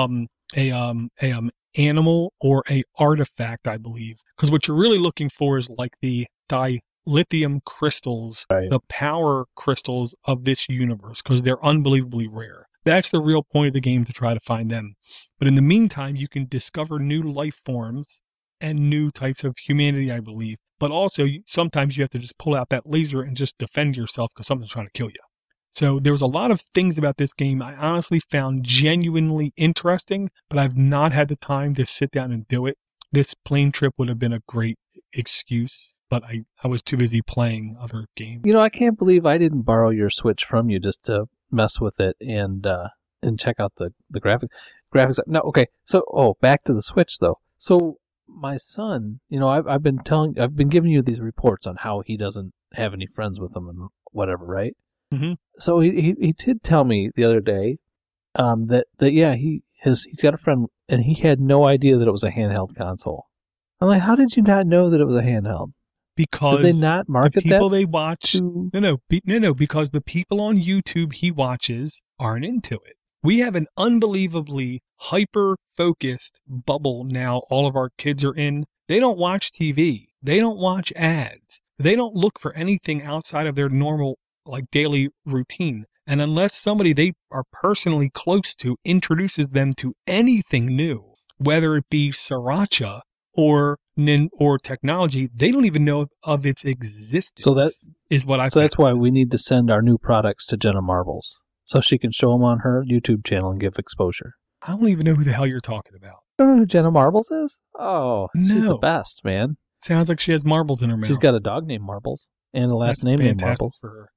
a animal or a artifact, I believe. Because what you're really looking for is like the dilithium crystals, Right. the power crystals of this universe, because they're unbelievably rare. That's the real point of the game, to try to find them. But in the meantime, you can discover new life forms and new types of humanity, I believe. But also, sometimes you have to just pull out that laser and just defend yourself because something's trying to kill you. So there was a lot of things about this game I honestly found genuinely interesting, but I've not had the time to sit down and do it. This plane trip would have been a great excuse, but I was too busy playing other games. I can't believe I didn't borrow your Switch from you just to mess with it and check out the graphics. No, okay. So, back to the Switch though. So my son, I've been giving you these reports on how he doesn't have any friends with him and whatever, right? Mm-hmm. So he did tell me the other day that yeah, he's got a friend and he had no idea that it was a handheld console. I'm like, how did you not know that it was a handheld? Because did they not market the people that they watch no, because the people on YouTube he watches aren't into it. We have an unbelievably hyper focused bubble now all of our kids are in. They don't watch TV. They don't watch ads. They don't look for anything outside of their normal like daily routine. And unless somebody they are personally close to introduces them to anything new, whether it be sriracha or technology, they don't even know of its existence. So that is what I. So that's why we need to send our new products to Jenna Marbles so she can show them on her YouTube channel and give exposure. I don't even know who the hell you're talking about. You don't know who Jenna Marbles is? Oh, no. She's the best, man. Sounds like she has marbles in her mouth. She's got a dog named Marbles and a last name named Marbles. For her.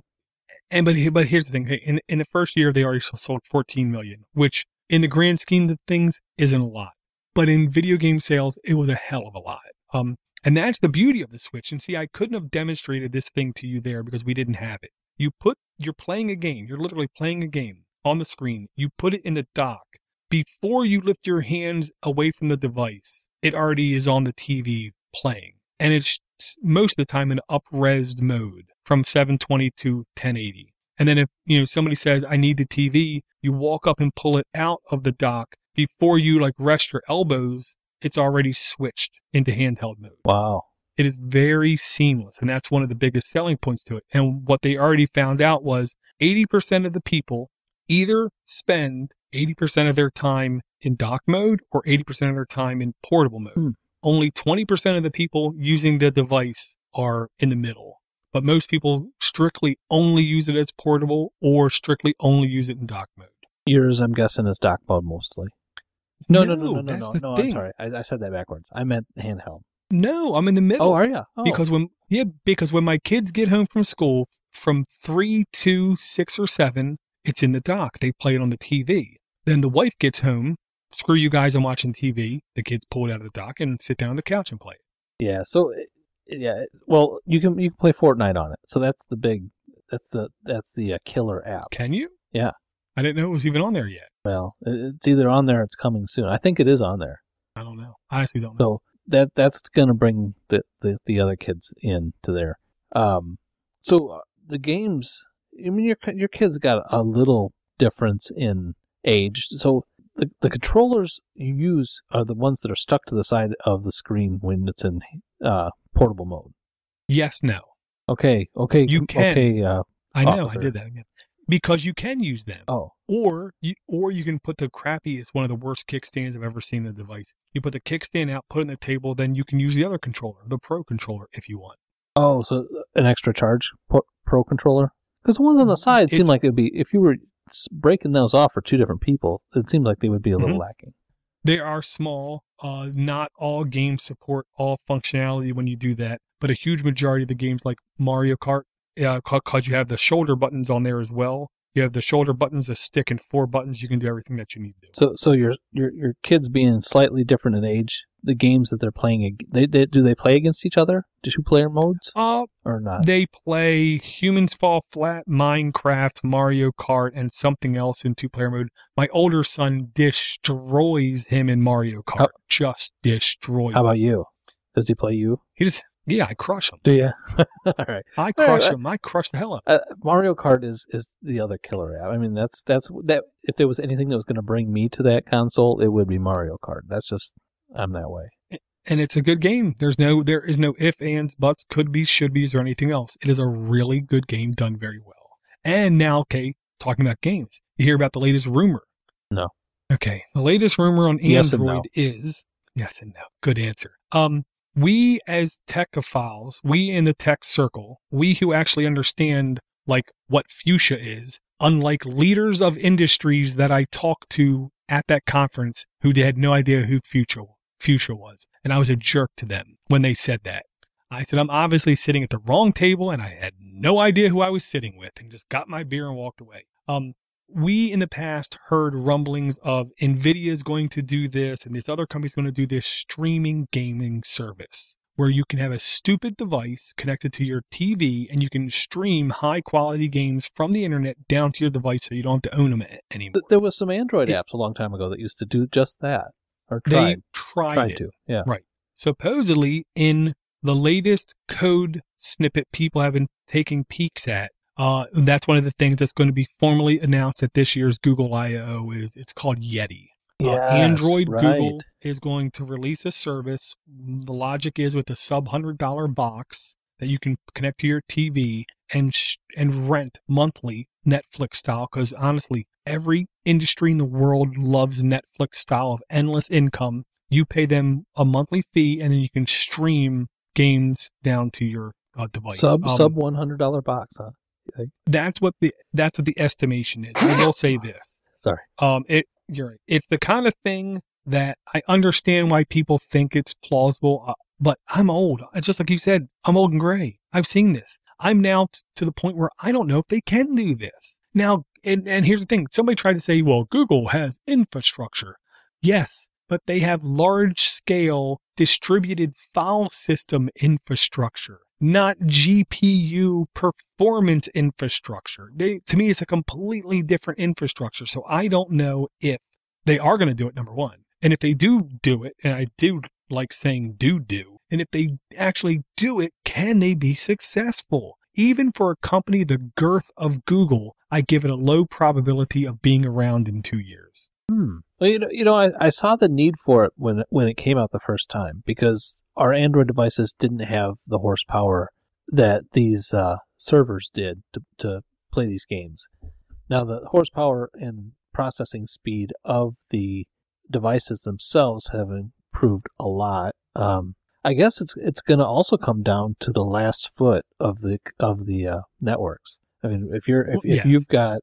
But here's the thing. In the first year, they already sold 14 million, which in the grand scheme of things isn't a lot. But in video game sales, it was a hell of a lot. And that's the beauty of the Switch. And see, I couldn't have demonstrated this thing to you there because we didn't have it. You're playing a game. You're literally playing a game on the screen. You put it in the dock. Before you lift your hands away from the device, it already is on the TV playing. And it's most of the time in up-resed mode from 720 to 1080. And then if somebody says, I need the TV, you walk up and pull it out of the dock. Before you rest your elbows, it's already switched into handheld mode. Wow. It is very seamless, and that's one of the biggest selling points to it. And what they already found out was 80% of the people either spend 80% of their time in dock mode or 80% of their time in portable mode. Only 20% of the people using the device are in the middle. But most people strictly only use it as portable or strictly only use it in dock mode. Yours, I'm guessing, is dock mode mostly. No. I'm sorry. I said that backwards. I meant handheld. No, I'm in the middle. Oh, are you? Oh. Because when my kids get home from school from 3 to 6 or 7, it's in the dock. They play it on the TV. Then the wife gets home. Screw you guys, I'm watching TV. The kids pull it out of the dock and sit down on the couch and play it. Yeah. So, well, you can play Fortnite on it. So that's the killer app. Can you? Yeah. I didn't know it was even on there yet. Well, it's either on there or it's coming soon. I think it is on there. I don't know. I actually don't know. So that's going to bring the other kids into there. So the games, I mean, your kids got a little difference in age. So the controllers you use are the ones that are stuck to the side of the screen when it's in portable mode. Yes, no. Okay. You can. Okay, I know. officer. I did that again. Because you can use them. Oh. Or you can put the crappiest, one of the worst kickstands I've ever seen in the device. You put the kickstand out, put it on the table, then you can use the other controller, the Pro controller, if you want. Oh, so an extra charge Pro controller? Because the ones on the side seem like it'd be, if you were breaking those off for two different people, it seems like they would be a little Mhm. lacking. They are small. Not all games support all functionality when you do that, but a huge majority of the games like Mario Kart, because you have the shoulder buttons on there as well. You have the shoulder buttons, a stick, and 4 buttons. You can do everything that you need to do. So your kids being slightly different in age, the games that they're playing, do they play against each other? Do 2-player modes or not? They play Humans Fall Flat, Minecraft, Mario Kart, and something else in 2-player mode. My older son destroys him in Mario Kart. Just destroys How him. about you? Does he play you? Yeah, I crush him. Do you? All right. I crush him. I crush the hell out of him. Mario Kart is the other killer app. I mean, that's that. If there was anything that was going to bring me to that console, it would be Mario Kart. That's just, I'm that way. And it's a good game. There is no ifs, ands, buts, could be, should be's, or anything else. It is a really good game done very well. And now, okay, talking about games, you hear about the latest rumor. No. Okay, the latest rumor on Yes and Android is yes and no. Good answer. We as techophiles, we in the tech circle, we who actually understand like what fuchsia is, unlike leaders of industries that I talked to at that conference who had no idea who fuchsia was. And I was a jerk to them when they said that. I said, I'm obviously sitting at the wrong table and I had no idea who I was sitting with and just got my beer and walked away. We in the past heard rumblings of NVIDIA is going to do this and this other company is going to do this streaming gaming service where you can have a stupid device connected to your TV and you can stream high quality games from the internet down to your device so you don't have to own them anymore. There was some Android apps a long time ago that used to do just that. Or They tried it. to. Yeah. Right. Supposedly, in the latest code snippet people have been taking peeks at, that's one of the things that's going to be formally announced at this year's Google I/O. It's called Yeti. Yes, Android right. Google is going to release a service. The logic is with a sub $100 box that you can connect to your TV and rent monthly Netflix style. Because honestly, every industry in the world loves Netflix style of endless income. You pay them a monthly fee, and then you can stream games down to your device. Sub $100 box, huh? That's what the estimation is. I will say this. Sorry. You're right. It's the kind of thing that I understand why people think it's plausible, but I'm old. It's just like you said, I'm old and gray. I've seen this. I'm now to the point where I don't know if they can do this. Now, and here's the thing. Somebody tried to say, well, Google has infrastructure. Yes, but they have large-scale distributed file system infrastructure, not GPU performance infrastructure. To me, it's a completely different infrastructure. So I don't know if they are going to do it, number one. And if they do it, and I do like saying do, and if they actually do it, can they be successful? Even for a company the girth of Google, I give it a low probability of being around in 2 years. Well, I saw the need for it when it came out the first time because our Android devices didn't have the horsepower that these servers did to play these games. Now, the horsepower and processing speed of the devices themselves have improved a lot. I guess it's going to also come down to the last foot of the networks. I mean, if you've got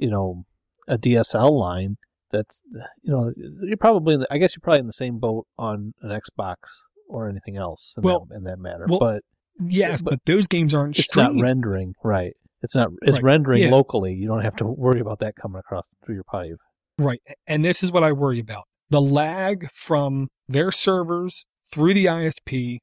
a DSL line, that's you're probably in the same boat on an Xbox or anything else in that matter. But those games aren't it's streamed. not rendering, right? It's Right. rendering locally. You don't have to worry about that coming across through your pipe. Right. And this is what I worry about. The lag from their servers through the ISP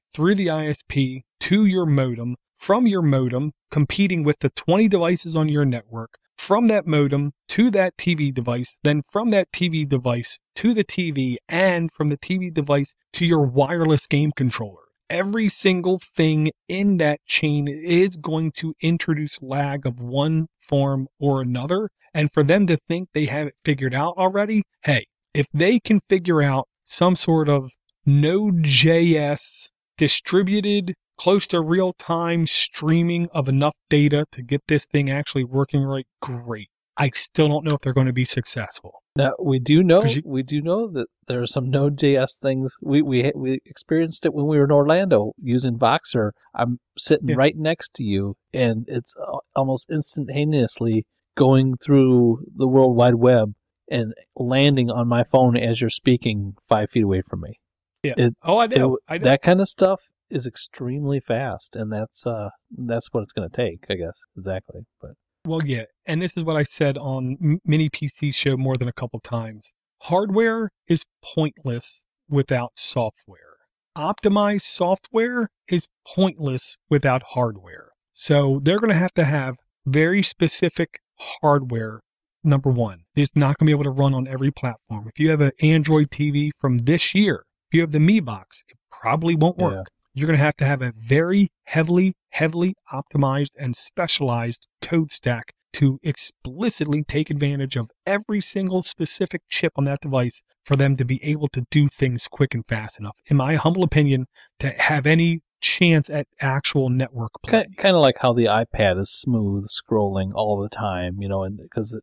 to your modem, from your modem competing with the 20 devices on your network, from that modem to that TV device, then from that TV device to the TV, and from the TV device to your wireless game controller. Every single thing in that chain is going to introduce lag of one form or another. And for them to think they have it figured out already, hey, if they can figure out some sort of Node.js distributed, close to real-time streaming of enough data to get this thing actually working right, great. I still don't know if they're going to be successful. Now we do know that there are some Node.js things. We experienced it when we were in Orlando using Voxer. I'm sitting right next to you, and it's almost instantaneously going through the World Wide Web and landing on my phone as you're speaking 5 feet away from me. Yeah. I know. That kind of stuff is extremely fast, and that's what it's going to take, I guess. Exactly. But well, yeah, and this is what I said on Mini PC Show more than a couple times. Hardware is pointless without software. Optimized software is pointless without hardware. So they're going to have very specific hardware. Number one, it's not going to be able to run on every platform. If you have an Android TV from this year, if you have the Mi Box, it probably won't work. Yeah. You're going to have a very heavily optimized and specialized code stack to explicitly take advantage of every single specific chip on that device for them to be able to do things quick and fast enough, in my humble opinion, to have any chance at actual network play. Kind of like how the iPad is smooth scrolling all the time, and because,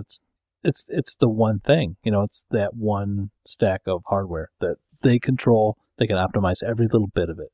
it's the one thing, it's that one stack of hardware that they control. They can optimize every little bit of it.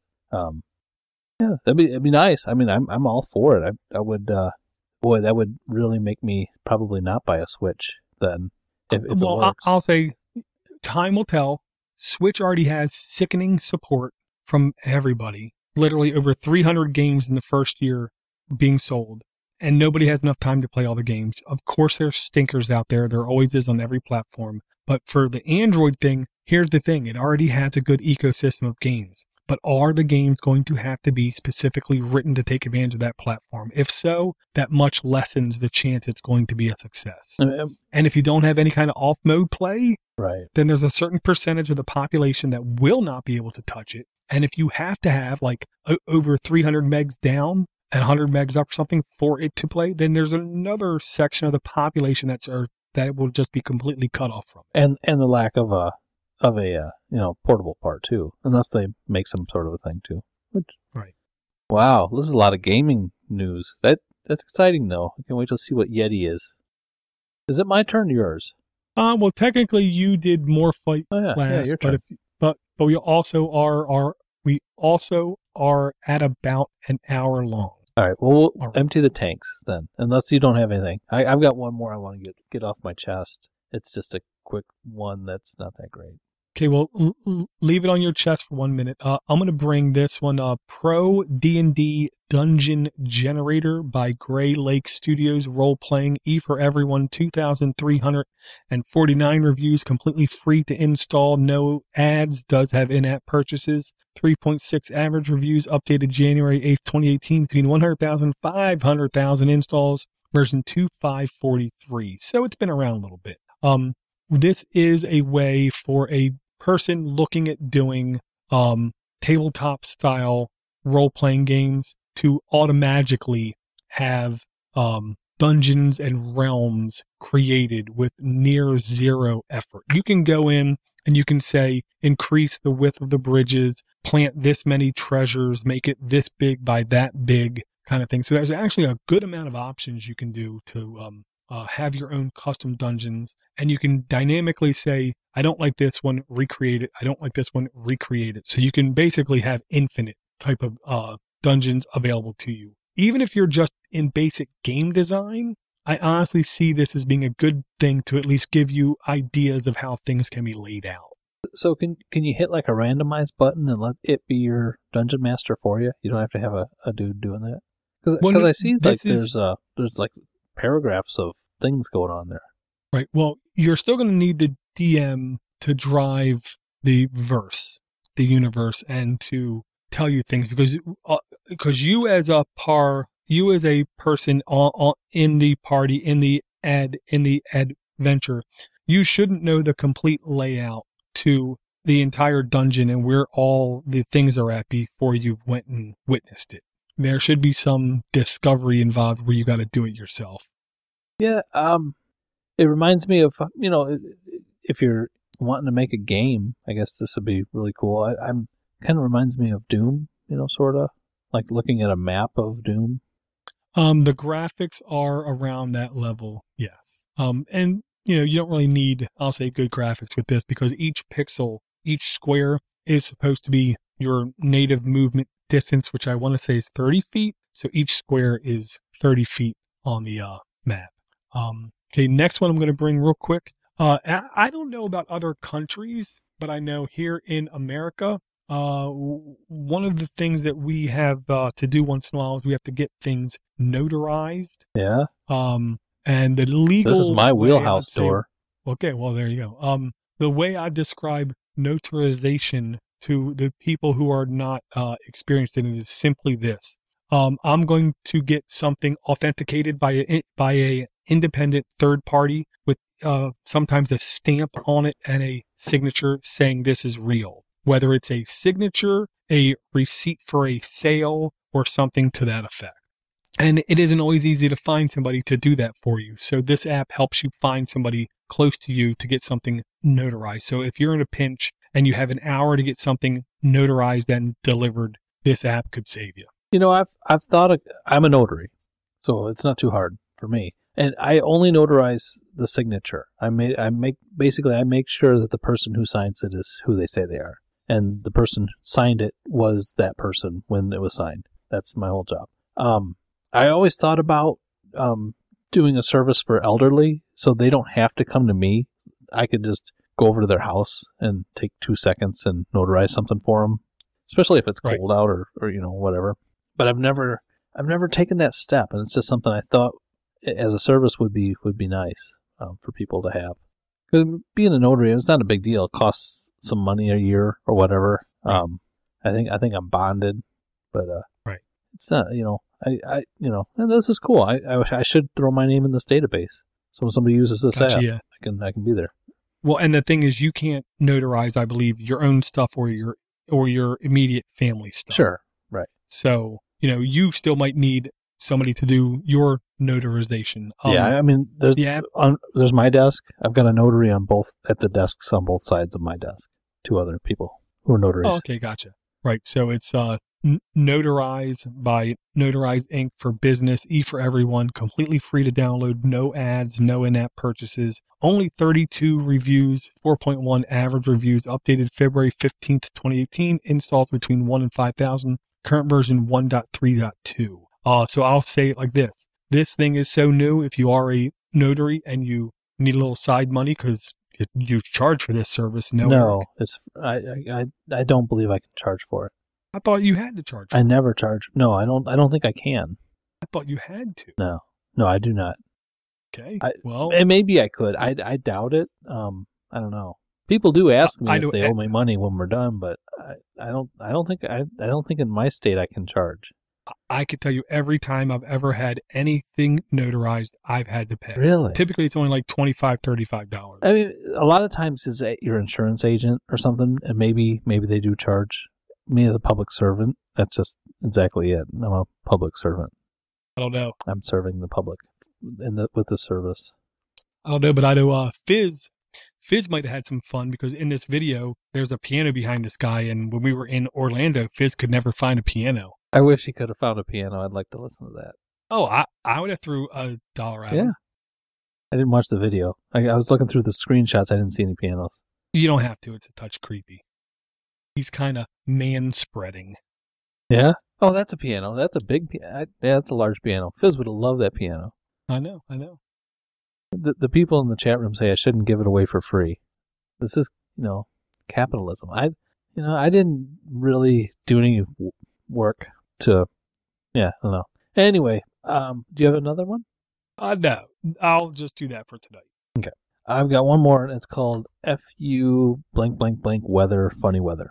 Yeah, it'd be nice. I mean, I'm all for it. I would, boy, that would really make me probably not buy a Switch then. If it works. I'll say, time will tell. Switch already has sickening support from everybody. Literally over 300 games in the first year being sold, and nobody has enough time to play all the games. Of course, there's stinkers out there. There always is on every platform. But for the Android thing, here's the thing. It already has a good ecosystem of games. But are the games going to have to be specifically written to take advantage of that platform? If so, that much lessens the chance it's going to be a success. And if you don't have any kind of off-mode play, right, then there's a certain percentage of the population that will not be able to touch it. And if you have to have like over 300 megs down and 100 megs up or something for it to play, then there's another section of the population that will just be completely cut off from it. And the lack of a portable part too, unless they make some sort of a thing too. Right. Wow, this is a lot of gaming news. That's exciting though. I can't wait to see what Yeti is. Is it my turn or yours? Well, technically you did more fight last, your turn. but we also are at about an hour long. All right. Well, we'll empty the tanks then, unless you don't have anything. I've got one more I want to get off my chest. It's just a quick one that's not that great. Okay, well, leave it on your chest for 1 minute. I'm going to bring this one up. Pro D&D Dungeon Generator by Gray Lake Studios Role-Playing, E for Everyone, 2,349 reviews, completely free to install, no ads, does have in-app purchases, 3.6 average reviews, updated January 8th, 2018, between 100,000 and 500,000 installs, version 2.543. So it's been around a little bit. This is a way for a person looking at doing tabletop style role-playing games to automatically have dungeons and realms created with near zero effort. You can go in and you can say, increase the width of the bridges, plant this many treasures, make it this big by that big kind of thing. So there's actually a good amount of options you can do to have your own custom dungeons, and you can dynamically say, I don't like this one, recreate it. I don't like this one, recreate it. So you can basically have infinite type of dungeons available to you. Even if you're just in basic game design, I honestly see this as being a good thing to at least give you ideas of how things can be laid out. So can you hit like a randomize button and let it be your dungeon master for you? You don't have to have a dude doing that? Because I see like there's like paragraphs of things going on there. Right. Well, you're still going to need the DM to drive the universe, and to tell you things, because you as a person in the party, in the adventure, you shouldn't know the complete layout to the entire dungeon and where all the things are at before you went and witnessed it. There should be some discovery involved where you got to do it yourself. Yeah, it reminds me of, if you're wanting to make a game, I guess this would be really cool. I'm kind of reminds me of Doom, sort of like looking at a map of Doom. The graphics are around that level, yes. And you don't really need, I'll say, good graphics with this, because each pixel, each square is supposed to be your native movement distance, which I want to say is 30 feet. So each square is 30 feet on the map. Okay, next one I'm going to bring real quick. I don't know about other countries, but I know here in America, one of the things that we have to do once in a while is we have to get things notarized. Yeah. And the legal. This is my wheelhouse, Door. Okay, well, there you go. The way I describe notarization to the people who are not experienced in it is simply this. I'm going to get something authenticated by a independent third party with sometimes a stamp on it and a signature saying this is real. Whether it's a signature, a receipt for a sale, or something to that effect. And it isn't always easy to find somebody to do that for you. So this app helps you find somebody close to you to get something notarized. So if you're in a pinch and you have an hour to get something notarized and delivered, this app could save you. You know, I've thought I'm a notary, so it's not too hard for me. And I only notarize the signature. I make sure that the person who signs it is who they say they are. And the person who signed it was that person when it was signed. That's my whole job. I always thought about doing a service for elderly so they don't have to come to me. I could just go over to their house and take 2 seconds and notarize something for them, especially if it's cold out or whatever. But I've never taken that step, and it's just something I thought as a service would be nice for people to have. Because being a notary, it's not a big deal. It costs some money a year or whatever. I think I'm bonded, but it's not. And this is cool. I should throw my name in this database. So when somebody uses this app, yeah. I can be there. Well, and the thing is, you can't notarize, I believe, your own stuff or your immediate family stuff. Sure, right. So you still might need somebody to do your notarization. I mean, there's my desk. I've got a notary at the desks on both sides of my desk. 2 other people who are notaries. Oh, okay, gotcha. Right. So it's Notarize by Notarize Inc. for business, for everyone, completely free to download, no ads, no in-app purchases, only 32 reviews, 4.1 average reviews, updated February 15th, 2018, installs between 1 and 5,000, current version 1.3.2. So I'll say it like this. This thing is so new, if you are a notary and you need a little side money because you charge for this service. No, I don't believe I can charge for it. I thought you had to charge for it. I never charge. No, I don't think I can. I thought you had to. No, I do not. Okay. And maybe I could. I doubt it. I don't know. People do ask me if they owe me money when we're done, but I don't think in my state I can charge. I could tell you every time I've ever had anything notarized, I've had to pay. Really? Typically, it's only like $25, $35. I mean, a lot of times it's your insurance agent or something, and maybe they do charge. Me as a public servant, that's just exactly it. I'm a public servant. I don't know. I'm serving the public with the service. I don't know, but I know Fizz might have had some fun because in this video, there's a piano behind this guy, and when we were in Orlando, Fizz could never find a piano. I wish he could have found a piano. I'd like to listen to that. Oh, I would have threw $1 at him. Yeah. I didn't watch the video. I was looking through the screenshots. I didn't see any pianos. You don't have to. It's a touch creepy. He's kind of man-spreading. Yeah? Oh, that's a piano. That's a big piano. Yeah, that's a large piano. Fizz would have loved that piano. I know. The people in the chat room say I shouldn't give it away for free. This is, capitalism. I didn't really do any work to, I don't know. Anyway, do you have another one? No. I'll just do that for tonight. Okay. I've got one more, and it's called FU blank blank blank weather funny weather.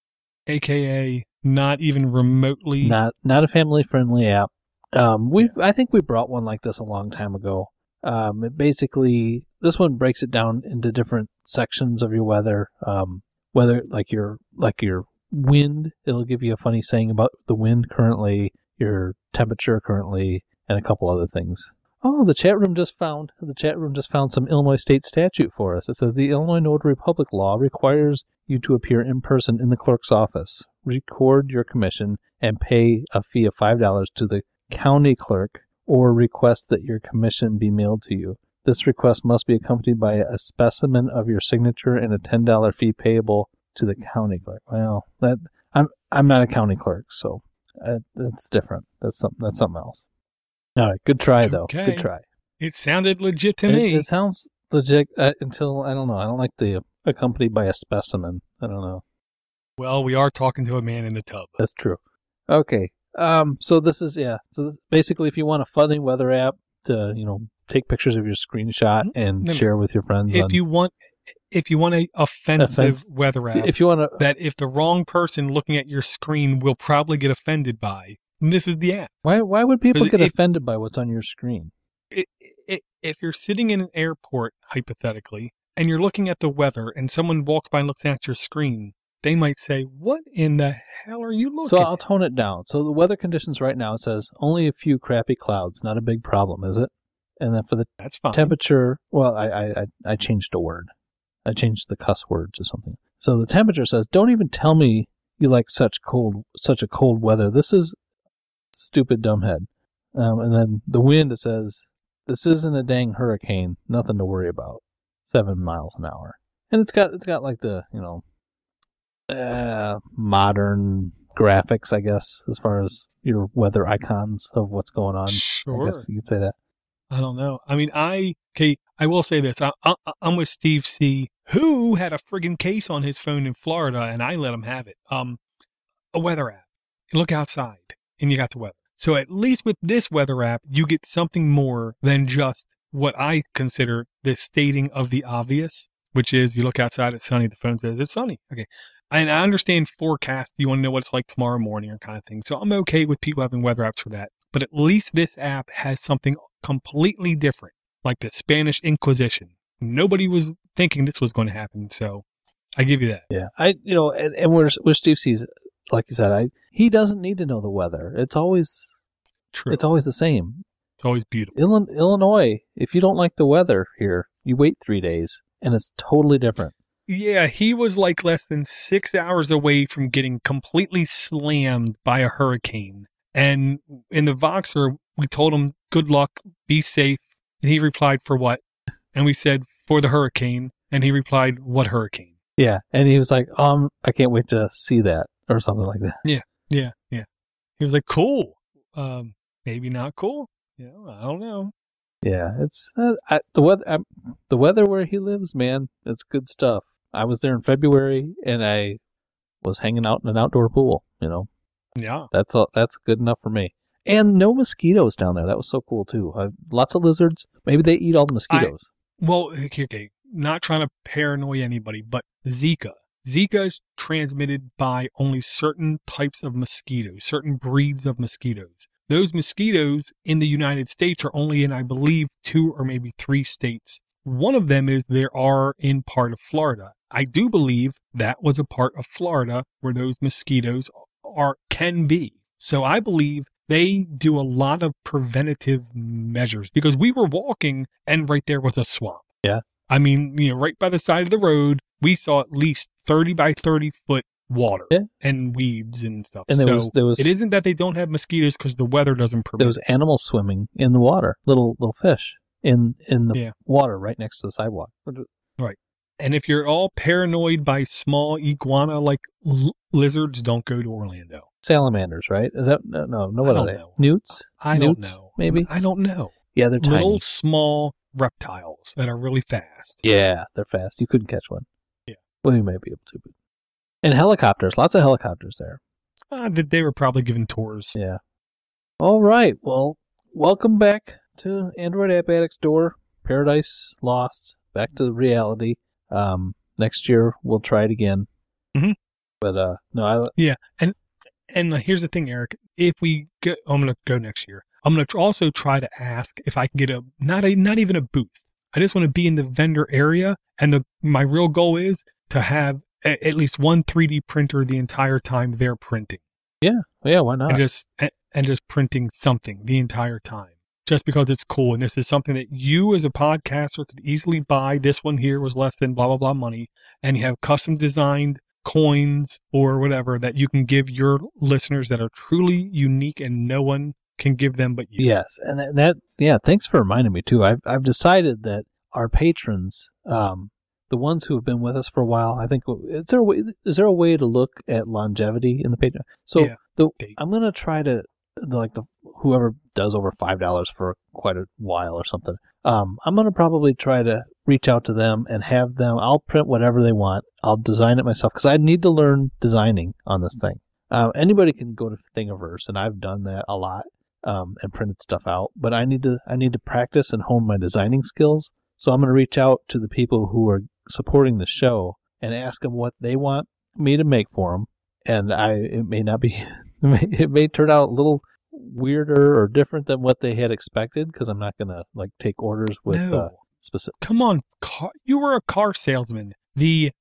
AKA not even remotely. Not a family friendly app. I think we brought one like this a long time ago. Basically, this one breaks it down into different sections of your weather. Whether like your wind, it'll give you a funny saying about the wind currently, your temperature currently, and a couple other things. Oh, the chat room just found some Illinois state statute for us. It says the Illinois Notary Public Law requires you to appear in person in the clerk's office, record your commission, and pay a fee of $5 to the county clerk, or request that your commission be mailed to you. This request must be accompanied by a specimen of your signature and a $10 fee payable to the county clerk. Well, I'm not a county clerk, so that's different. That's something else. All right, good try though. Okay. Good try. It sounded legit to me. It sounds legit until, I don't know. I don't like the accompanied by a specimen. I don't know. Well, we are talking to a man in a tub. That's true. Okay. So this is, basically if you want a funny weather app to, take pictures of your screenshot and share with your friends. If you want a offensive weather app, if you want that if the wrong person looking at your screen will probably get offended by, this is the app. Why would people get offended by what's on your screen? If you're sitting in an airport, hypothetically, and you're looking at the weather and someone walks by and looks at your screen, they might say, what in the hell are you looking at? So I'll tone it down. So the weather conditions right now, it says only a few crappy clouds, not a big problem, is it? And then for the That's fine. temperature, well, I changed a word. I changed the cuss word to something. So the temperature says, don't even tell me you like such a cold weather. This is stupid dumbhead. And then the wind, it says, this isn't a dang hurricane. Nothing to worry about. 7 miles an hour. And it's got like the, modern graphics, I guess, as far as your weather icons of what's going on. Sure. I guess you could say that. I don't know. I mean, I will say this. I'm with Steve C., who had a friggin' case on his phone in Florida, and I let him have it. A weather app. You look outside, and you got the weather. So at least with this weather app, you get something more than just what I consider the stating of the obvious, which is you look outside, it's sunny, the phone says it's sunny. Okay. And I understand forecast. You want to know what it's like tomorrow morning or kind of thing. So I'm okay with people having weather apps for that. But at least this app has something completely different, like the Spanish Inquisition. Nobody was thinking this was going to happen. So I give you that. Yeah. And where Steve sees, like you said, he doesn't need to know the weather. It's always True. It's always the same. It's always beautiful. Illinois, if you don't like the weather here, you wait 3 days and it's totally different. Yeah, he was like less than 6 hours away from getting completely slammed by a hurricane. And in the Voxer, we told him, good luck, be safe. And he replied, for what? And we said, for the hurricane. And he replied, what hurricane? Yeah. And he was like, I can't wait to see that, or something like that. Yeah. He was like, cool. Maybe not cool. I don't know. Yeah, it's the weather where he lives, man. It's good stuff. I was there in February, and I was hanging out in an outdoor pool. Yeah, that's all. That's good enough for me. And no mosquitoes down there. That was so cool too. Lots of lizards. Maybe they eat all the mosquitoes. Okay. Not trying to paranoid anybody, but Zika. Zika is transmitted by only certain types of mosquitoes, certain breeds of mosquitoes. Those mosquitoes in the United States are only in, I believe, 2 or maybe 3 states. One of them is there are in part of Florida. I do believe that was a part of Florida where those mosquitoes can be. So I believe they do a lot of preventative measures, because we were walking and right there was a swamp. Yeah. I mean, right by the side of the road, we saw at least 30 by 30 foot water and weeds and stuff. And there was it isn't that they don't have mosquitoes because the weather doesn't permit. There was animals swimming in the water, little fish in the water right next to the sidewalk. Right. And if you're all paranoid by small iguana-like lizards, don't go to Orlando. Salamanders, right? Is that no? What are they? Know. Newts? I don't know. Maybe? I don't know. Yeah, they're tiny. Little small reptiles that are really fast. Yeah, they're fast. You couldn't catch one. Yeah. Well, you might be able to. But... And helicopters. Lots of helicopters there. They were probably giving tours. Yeah. All right. Well, welcome back to Android App Addict's door. Paradise Lost. Back to reality. Next year, we'll try it again. Mm-hmm. But, no, Yeah. And here's the thing, Eric. If we go, I'm going to go next year. I'm going to also try to ask if I can get not even a booth. I just want to be in the vendor area. And my real goal is to have at least one 3D printer the entire time they're printing. Yeah. Why not? And just printing something the entire time, just because it's cool. And this is something that you as a podcaster could easily buy. This one here was less than blah, blah, blah money. And you have custom designed coins or whatever that you can give your listeners that are truly unique and no one can give them but you. Yes. And thanks for reminding me too. I've decided that our patrons, the ones who have been with us for a while, I think, is there a way to look at longevity in the Patreon? So I'm going to try to, whoever does over $5 for quite a while or something, I'm going to probably try to reach out to them and have them, I'll print whatever they want. I'll design it myself because I need to learn designing on this thing. Anybody can go to Thingiverse, and I've done that a lot and printed stuff out, but I need to practice and hone my designing skills. So I'm going to reach out to the people who are supporting the show and ask them what they want me to make for them. And it may not be, it may turn out a little weirder or different than what they had expected because I'm not going to like take orders with specific. Come on, you were a car salesman. The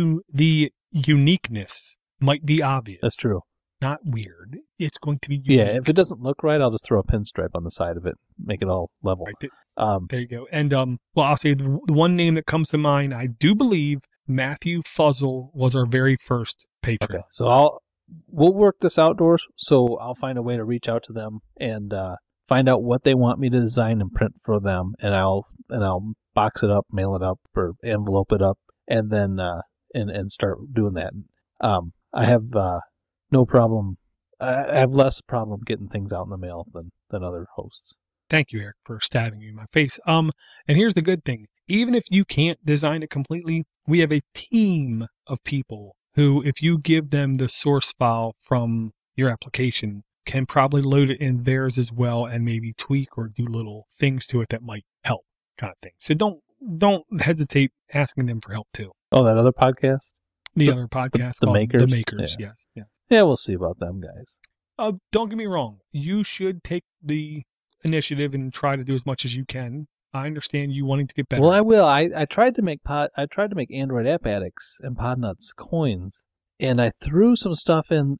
uniqueness might be obvious. That's true. Not weird. It's going to be unique. Yeah, if it doesn't look right, I'll just throw a pinstripe on the side of it, make it all level. Right. There you go. And well, I'll say the one name that comes to mind. I do believe Matthew Fuzzle was our very first patron. Okay, so we'll work this outdoors. So I'll find a way to reach out to them and find out what they want me to design and print for them, and I'll box it up, mail it up, or envelope it up, and then and start doing that. I have no problem. I have less problem getting things out in the mail than other hosts. Thank you, Eric, for stabbing me in my face. And here's the good thing. Even if you can't design it completely, we have a team of people who, if you give them the source file from your application, can probably load it in theirs as well and maybe tweak or do little things to it that might help, kind of thing. So don't hesitate asking them for help too. Oh, that other podcast? The other podcast the called Makers? The Makers, yes. Yeah, we'll see about them guys. Don't get me wrong. You should take the initiative and try to do as much as you can. I understand you wanting to get better. Well, I will. I tried to make Android App Addicts and Podnuts coins, and I threw some stuff in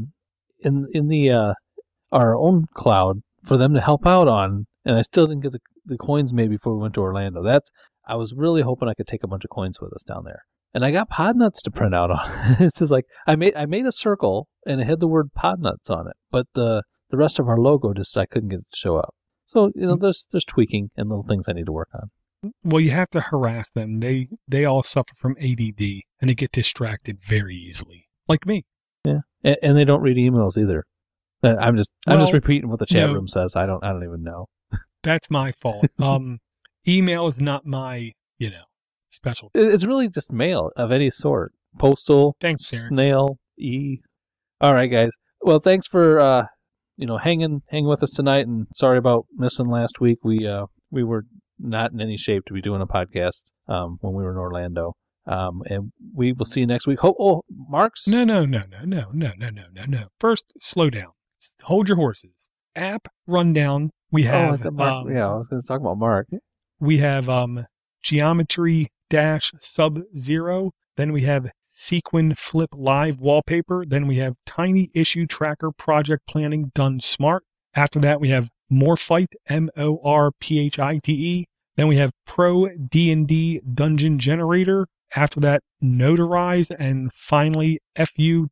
the our own cloud for them to help out on, and I still didn't get the coins made before we went to Orlando. I was really hoping I could take a bunch of coins with us down there. And I got Podnuts to print out on. It's just like I made a circle and it had the word Podnuts on it, but the rest of our logo I couldn't get it to show up. So there's tweaking and little things I need to work on. Well, you have to harass them. They all suffer from ADD and they get distracted very easily, like me. Yeah, and they don't read emails either. I'm just repeating what the chat room says. I don't even know. That's my fault. Email is not my special. It's really just mail of any sort. Postal, thanks, Aaron. Snail, All right, guys. Well, thanks for hanging with us tonight, and sorry about missing last week. We were not in any shape to be doing a podcast when we were in Orlando. And we will see you next week. Marks? No. First, slow down. Hold your horses. App rundown. We have. I was going to talk about Mark. We have Geometry Sub-Zero. Then we have Sequin Flip Live Wallpaper. Then we have Tiny Issue Tracker Project Planning Done Smart. After that, we have Morphite, Morphite. Then we have Pro D&D Dungeon Generator. After that, Notarize. And finally, FU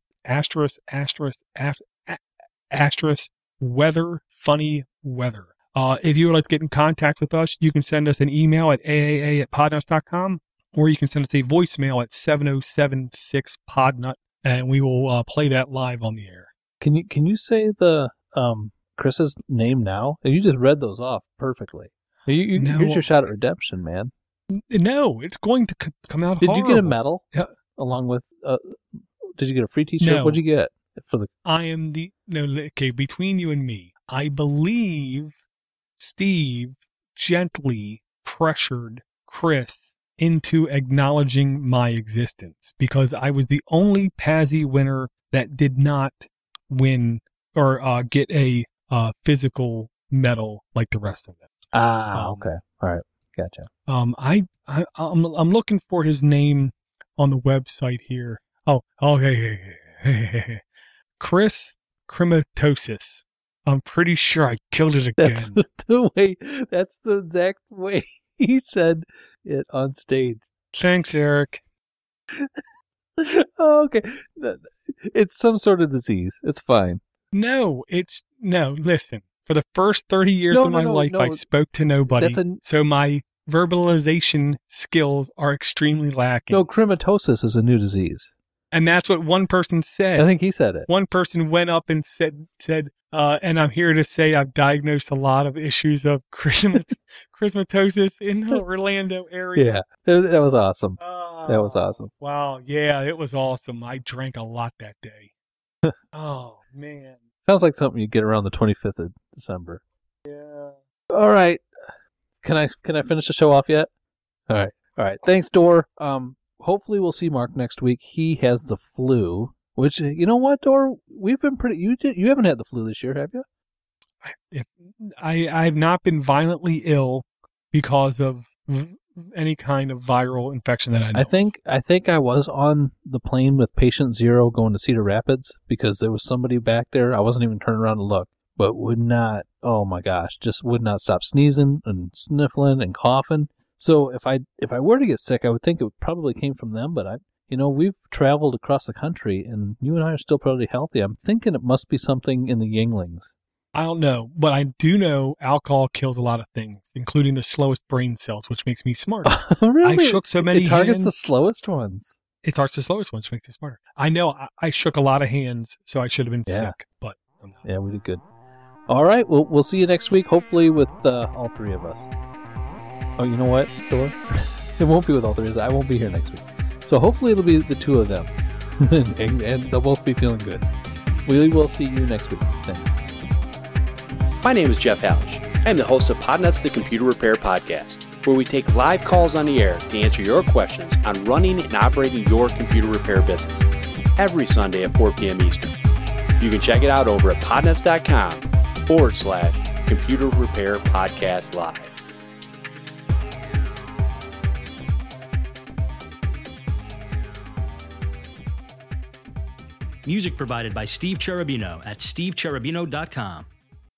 *** Weather Funny Weather. If you would like to get in contact with us, you can send us an email at aaa@podnuts.com, or you can send us a voicemail at 707-6-PODNUT, and we will play that live on the air. Can you say the Chris's name now? You just read those off perfectly. No, here's your shot at redemption, man. No, it's going to come out Did horrible. you get a medal? Yeah. Along with, did you get a free t-shirt? No. What'd you get for the? Between you and me, I believe Steve gently pressured Chris into acknowledging my existence because I was the only Pazzy winner that did not win or get a physical medal like the rest of them. Okay. All right. Gotcha. I'm looking for his name on the website here. Hey. Chris Crematosis. I'm pretty sure I killed it again. That's the exact way he said it on stage. Thanks, Eric. Okay. It's some sort of disease. It's fine. No, listen. For the first 30 years of my life, I spoke to nobody. So my verbalization skills are extremely lacking. No, crematosis is a new disease. And that's what one person said. I think he said it. One person went up and said, and I'm here to say I've diagnosed a lot of issues of chromatosis in the Orlando area. Yeah, that was awesome. That was awesome. Wow. Yeah, it was awesome. I drank a lot that day. Oh, man. Sounds like something you get around the 25th of December. Yeah. All right. Can I finish the show off yet? All right. Thanks, Dor. Hopefully we'll see Mark next week. He has the flu, which, you know what, Dor? We've been pretty... You haven't had the flu this year, have you? I've not been violently ill because of any kind of viral infection that I know. I think I was on the plane with patient 0 going to Cedar Rapids because there was somebody back there. I wasn't even turning around to look, but would not, oh my gosh, just would not stop sneezing and sniffling and coughing. So if I were to get sick, I would think it probably came from them, but we've traveled across the country and you and I are still pretty healthy. I'm thinking it must be something in the Yinglings. I don't know, but I do know alcohol kills a lot of things, including the slowest brain cells, which makes me smarter. Really? I shook so many hands. It targets hands. the slowest ones. It targets the slowest ones, which makes me smarter. I know I shook a lot of hands, so I should have been sick, but... Yeah, we did good. All right, we'll see you next week, hopefully with all three of us. Oh, you know what, Thor? It won't be with all three of us. I won't be here next week. So hopefully it'll be the two of them. and they'll both be feeling good. We will see you next week. Thanks. My name is Jeff Hallish. I am the host of Podnuts, the Computer Repair Podcast, where we take live calls on the air to answer your questions on running and operating your computer repair business every Sunday at 4 p.m. Eastern. You can check it out over at podnuts.com/Computer Repair Podcast Live. Music provided by Steve Cherubino at stevecherubino.com.